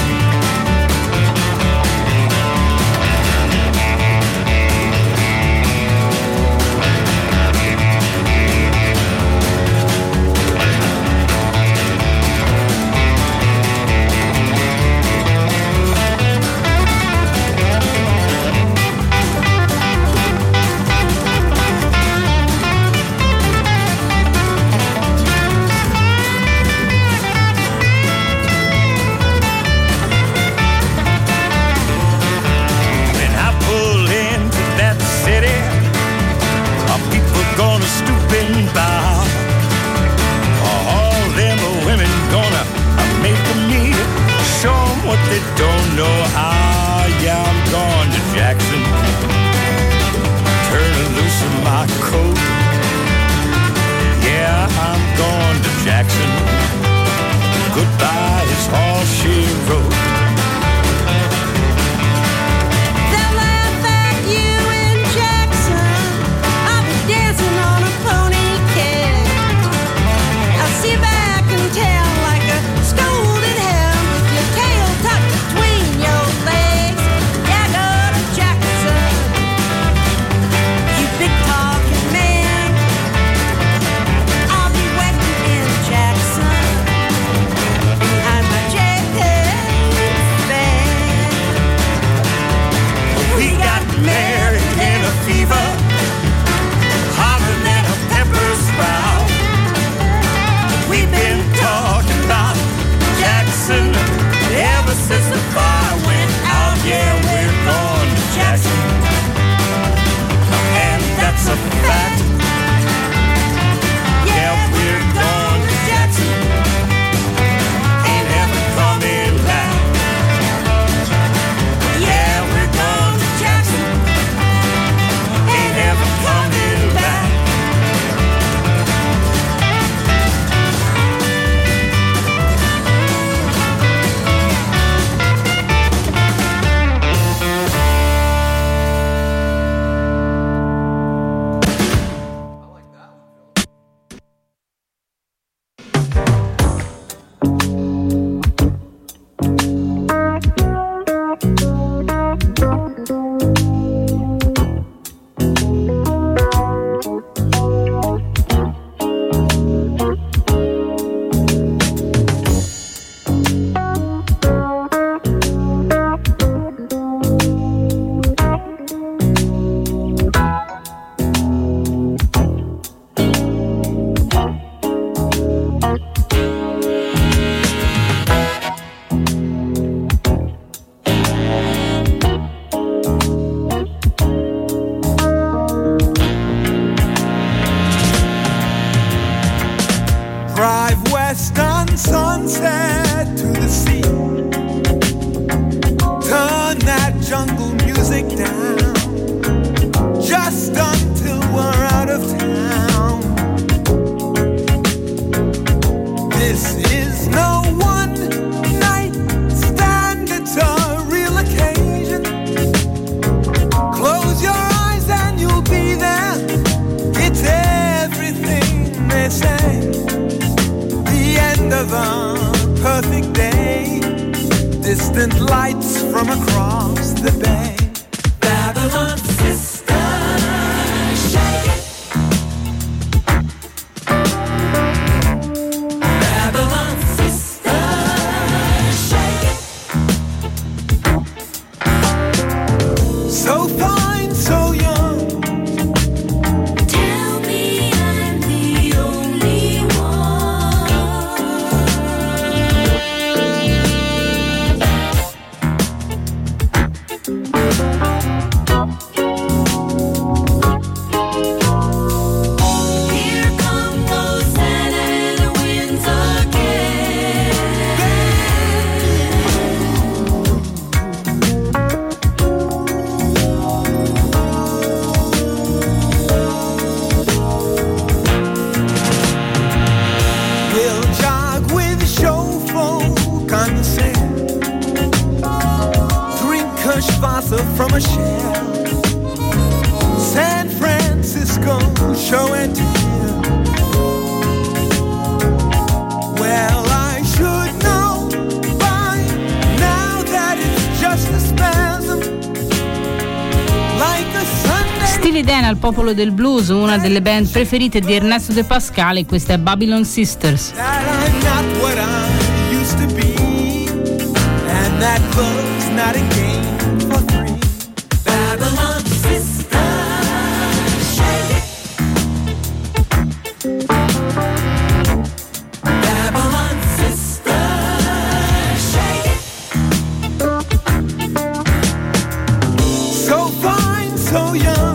Tell me I'm the only from a shell. San Francisco, show it to you. Well, I should know by now that it's just a spasm, like a Sunday. Steely Dan al popolo del blues, una delle band preferite di Ernesto De Pascale, questa è Babylon Sisters. That I'm not what I used to be, and that love's not a game for three. Babylon Sisters, shake it. Babylon Sisters, shake it. So fine, so young.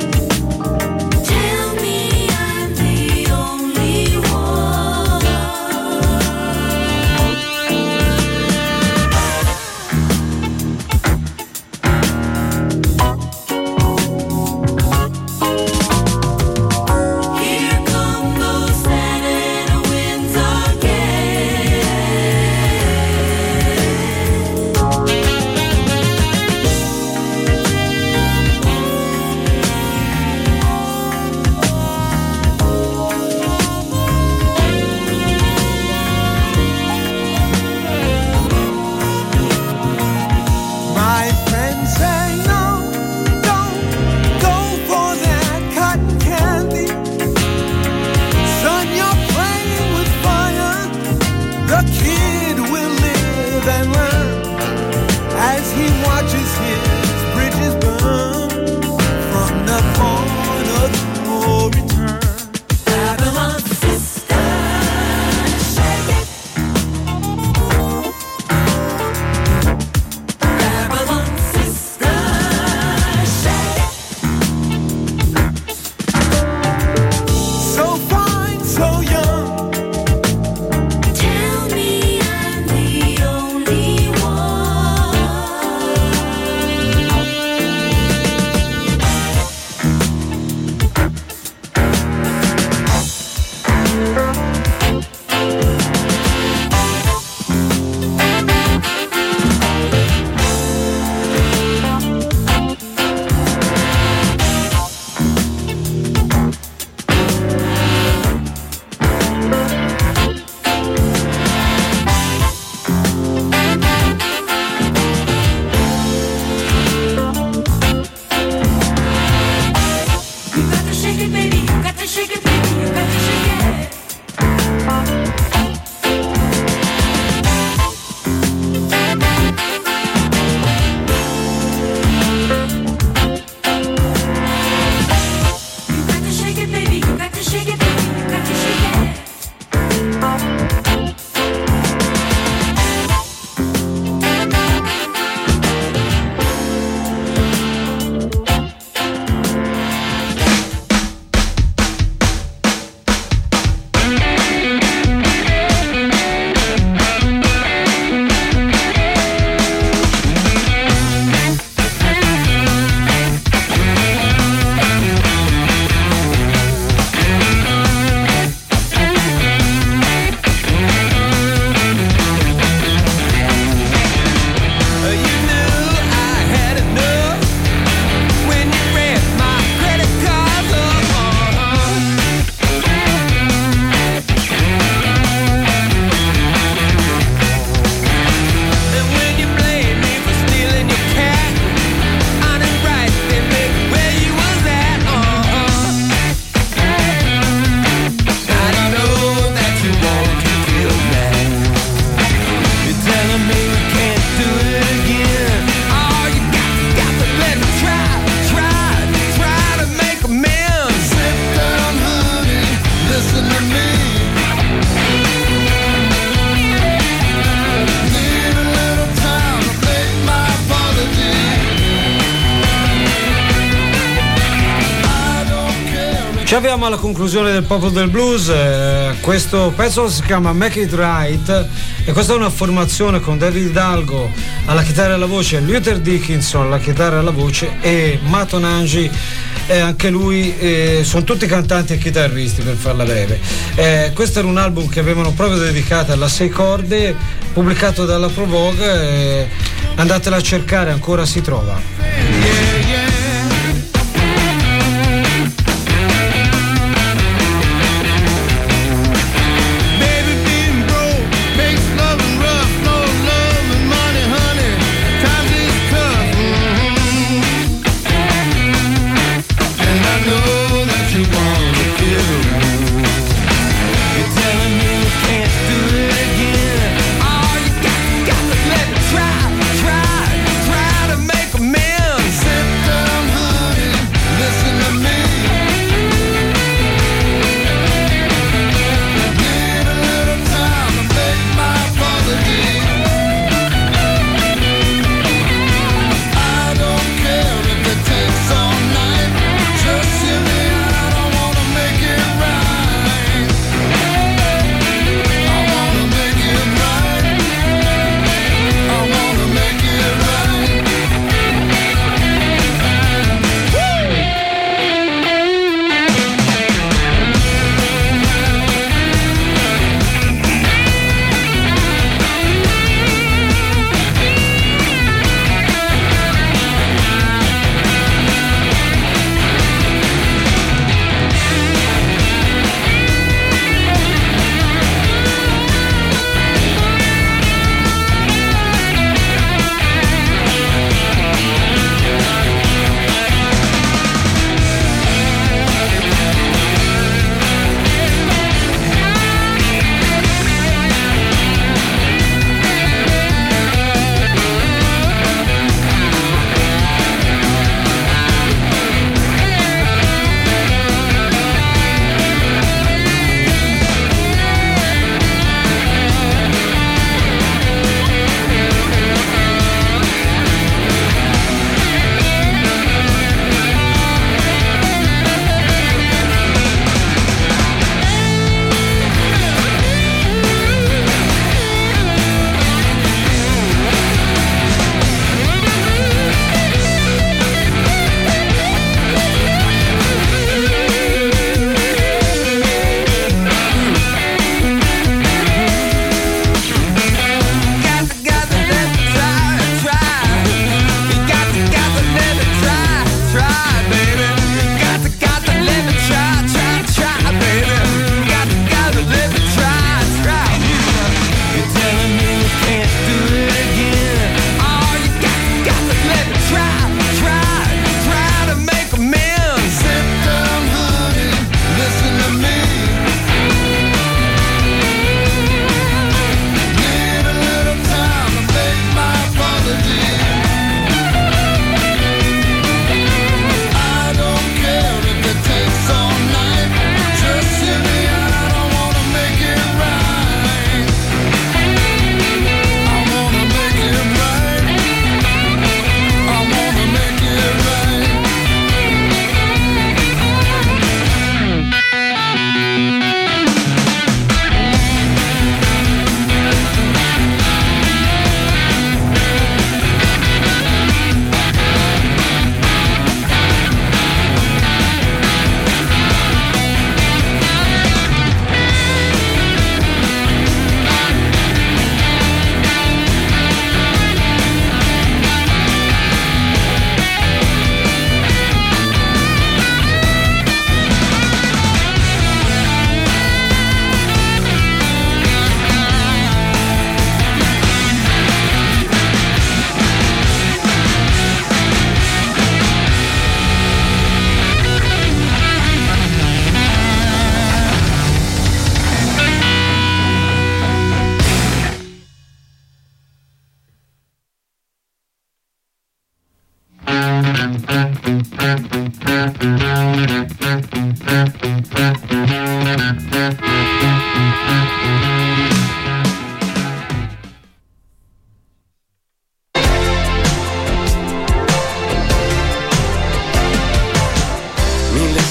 Ci avviamo alla conclusione del Popolo del Blues. Eh, questo pezzo si chiama Make It Right e questa è una formazione con David Hidalgo alla chitarra e alla voce, Luther Dickinson alla chitarra e alla voce e Mato Nangi, eh, anche lui, eh, sono tutti cantanti e chitarristi per farla breve. Eh, questo era un album che avevano proprio dedicato alla sei corde, pubblicato dalla Pro Vogue, eh, andatela a cercare, ancora si trova.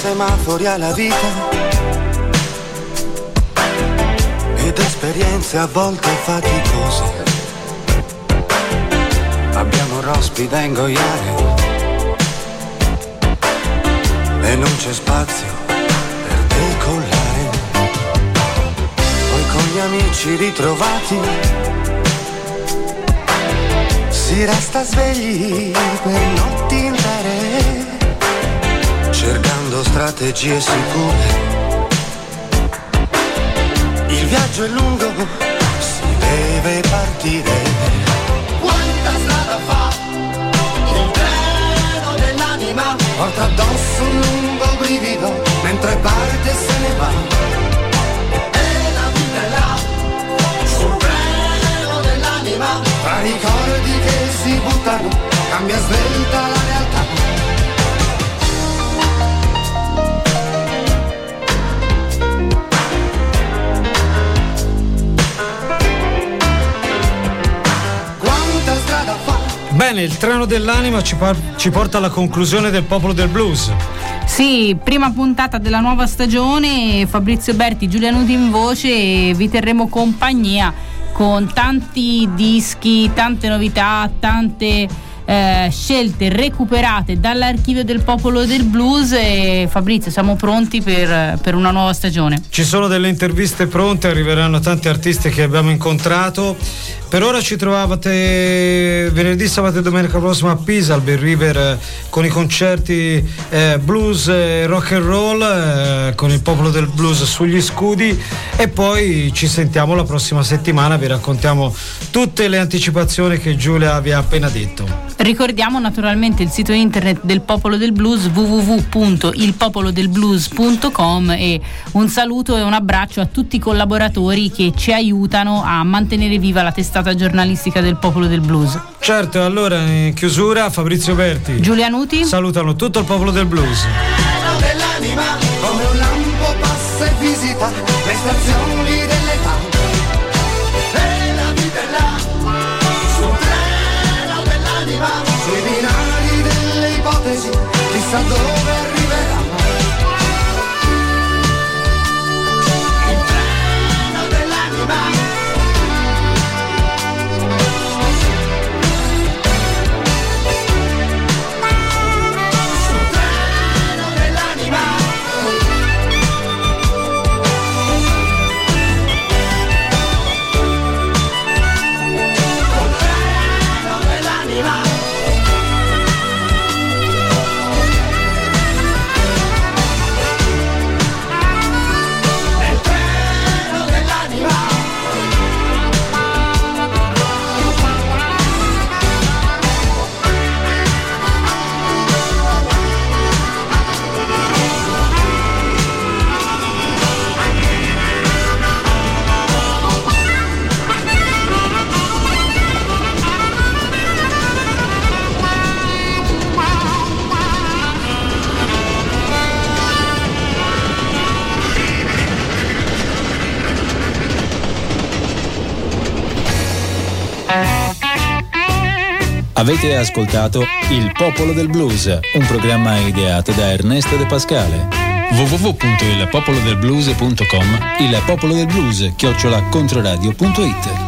semafori alla vita ed esperienze a volte faticose. Abbiamo rospi da ingoiare e non c'è spazio per decollare. Poi con gli amici ritrovati si resta svegli per notti intere, cercando strategie sicure. Il viaggio è lungo, si deve partire. Quanta strada fa il treno dell'anima, porta addosso un lungo brivido mentre parte e se ne va. E la vita è là, sul treno dell'anima, tra ricordi che si buttano, cambia svelta la realtà. Bene, il treno dell'anima ci, par- ci porta alla conclusione del Popolo del Blues. Sì, prima puntata della nuova stagione, Fabrizio Berti, Giulia Nuti in voce, e vi terremo compagnia con tanti dischi, tante novità, tante eh, scelte recuperate dall'archivio del Popolo del Blues. E Fabrizio, siamo pronti per, per una nuova stagione. Ci sono delle interviste pronte, arriveranno tanti artisti che abbiamo incontrato. Per ora ci trovate venerdì, sabato e domenica prossima a Pisa, al Bell River, eh, con i concerti eh, blues e rock and roll, eh, con il Popolo del Blues sugli scudi, e poi ci sentiamo la prossima settimana, vi raccontiamo tutte le anticipazioni che Giulia vi ha appena detto. Ricordiamo naturalmente il sito internet del Popolo del Blues, w w w punto il popolo del blues punto com, e un saluto e un abbraccio a tutti i collaboratori che ci aiutano a mantenere viva la testata giornalistica del Popolo del Blues. Certo, allora in chiusura Fabrizio Berti, Giulia Nuti salutano tutto il Popolo del Blues. Dell'anima, come un lampo passa e visita le stazioni dell'età. E la vita è là, sul treno dell'anima, sui binari delle ipotesi, chissà dove arriverà. Il treno dell'anima. Avete ascoltato Il Popolo del Blues, un programma ideato da Ernesto De Pascale. w w w punto il popolo del blues punto com, il popolo del blues chiocciola controradio punto it.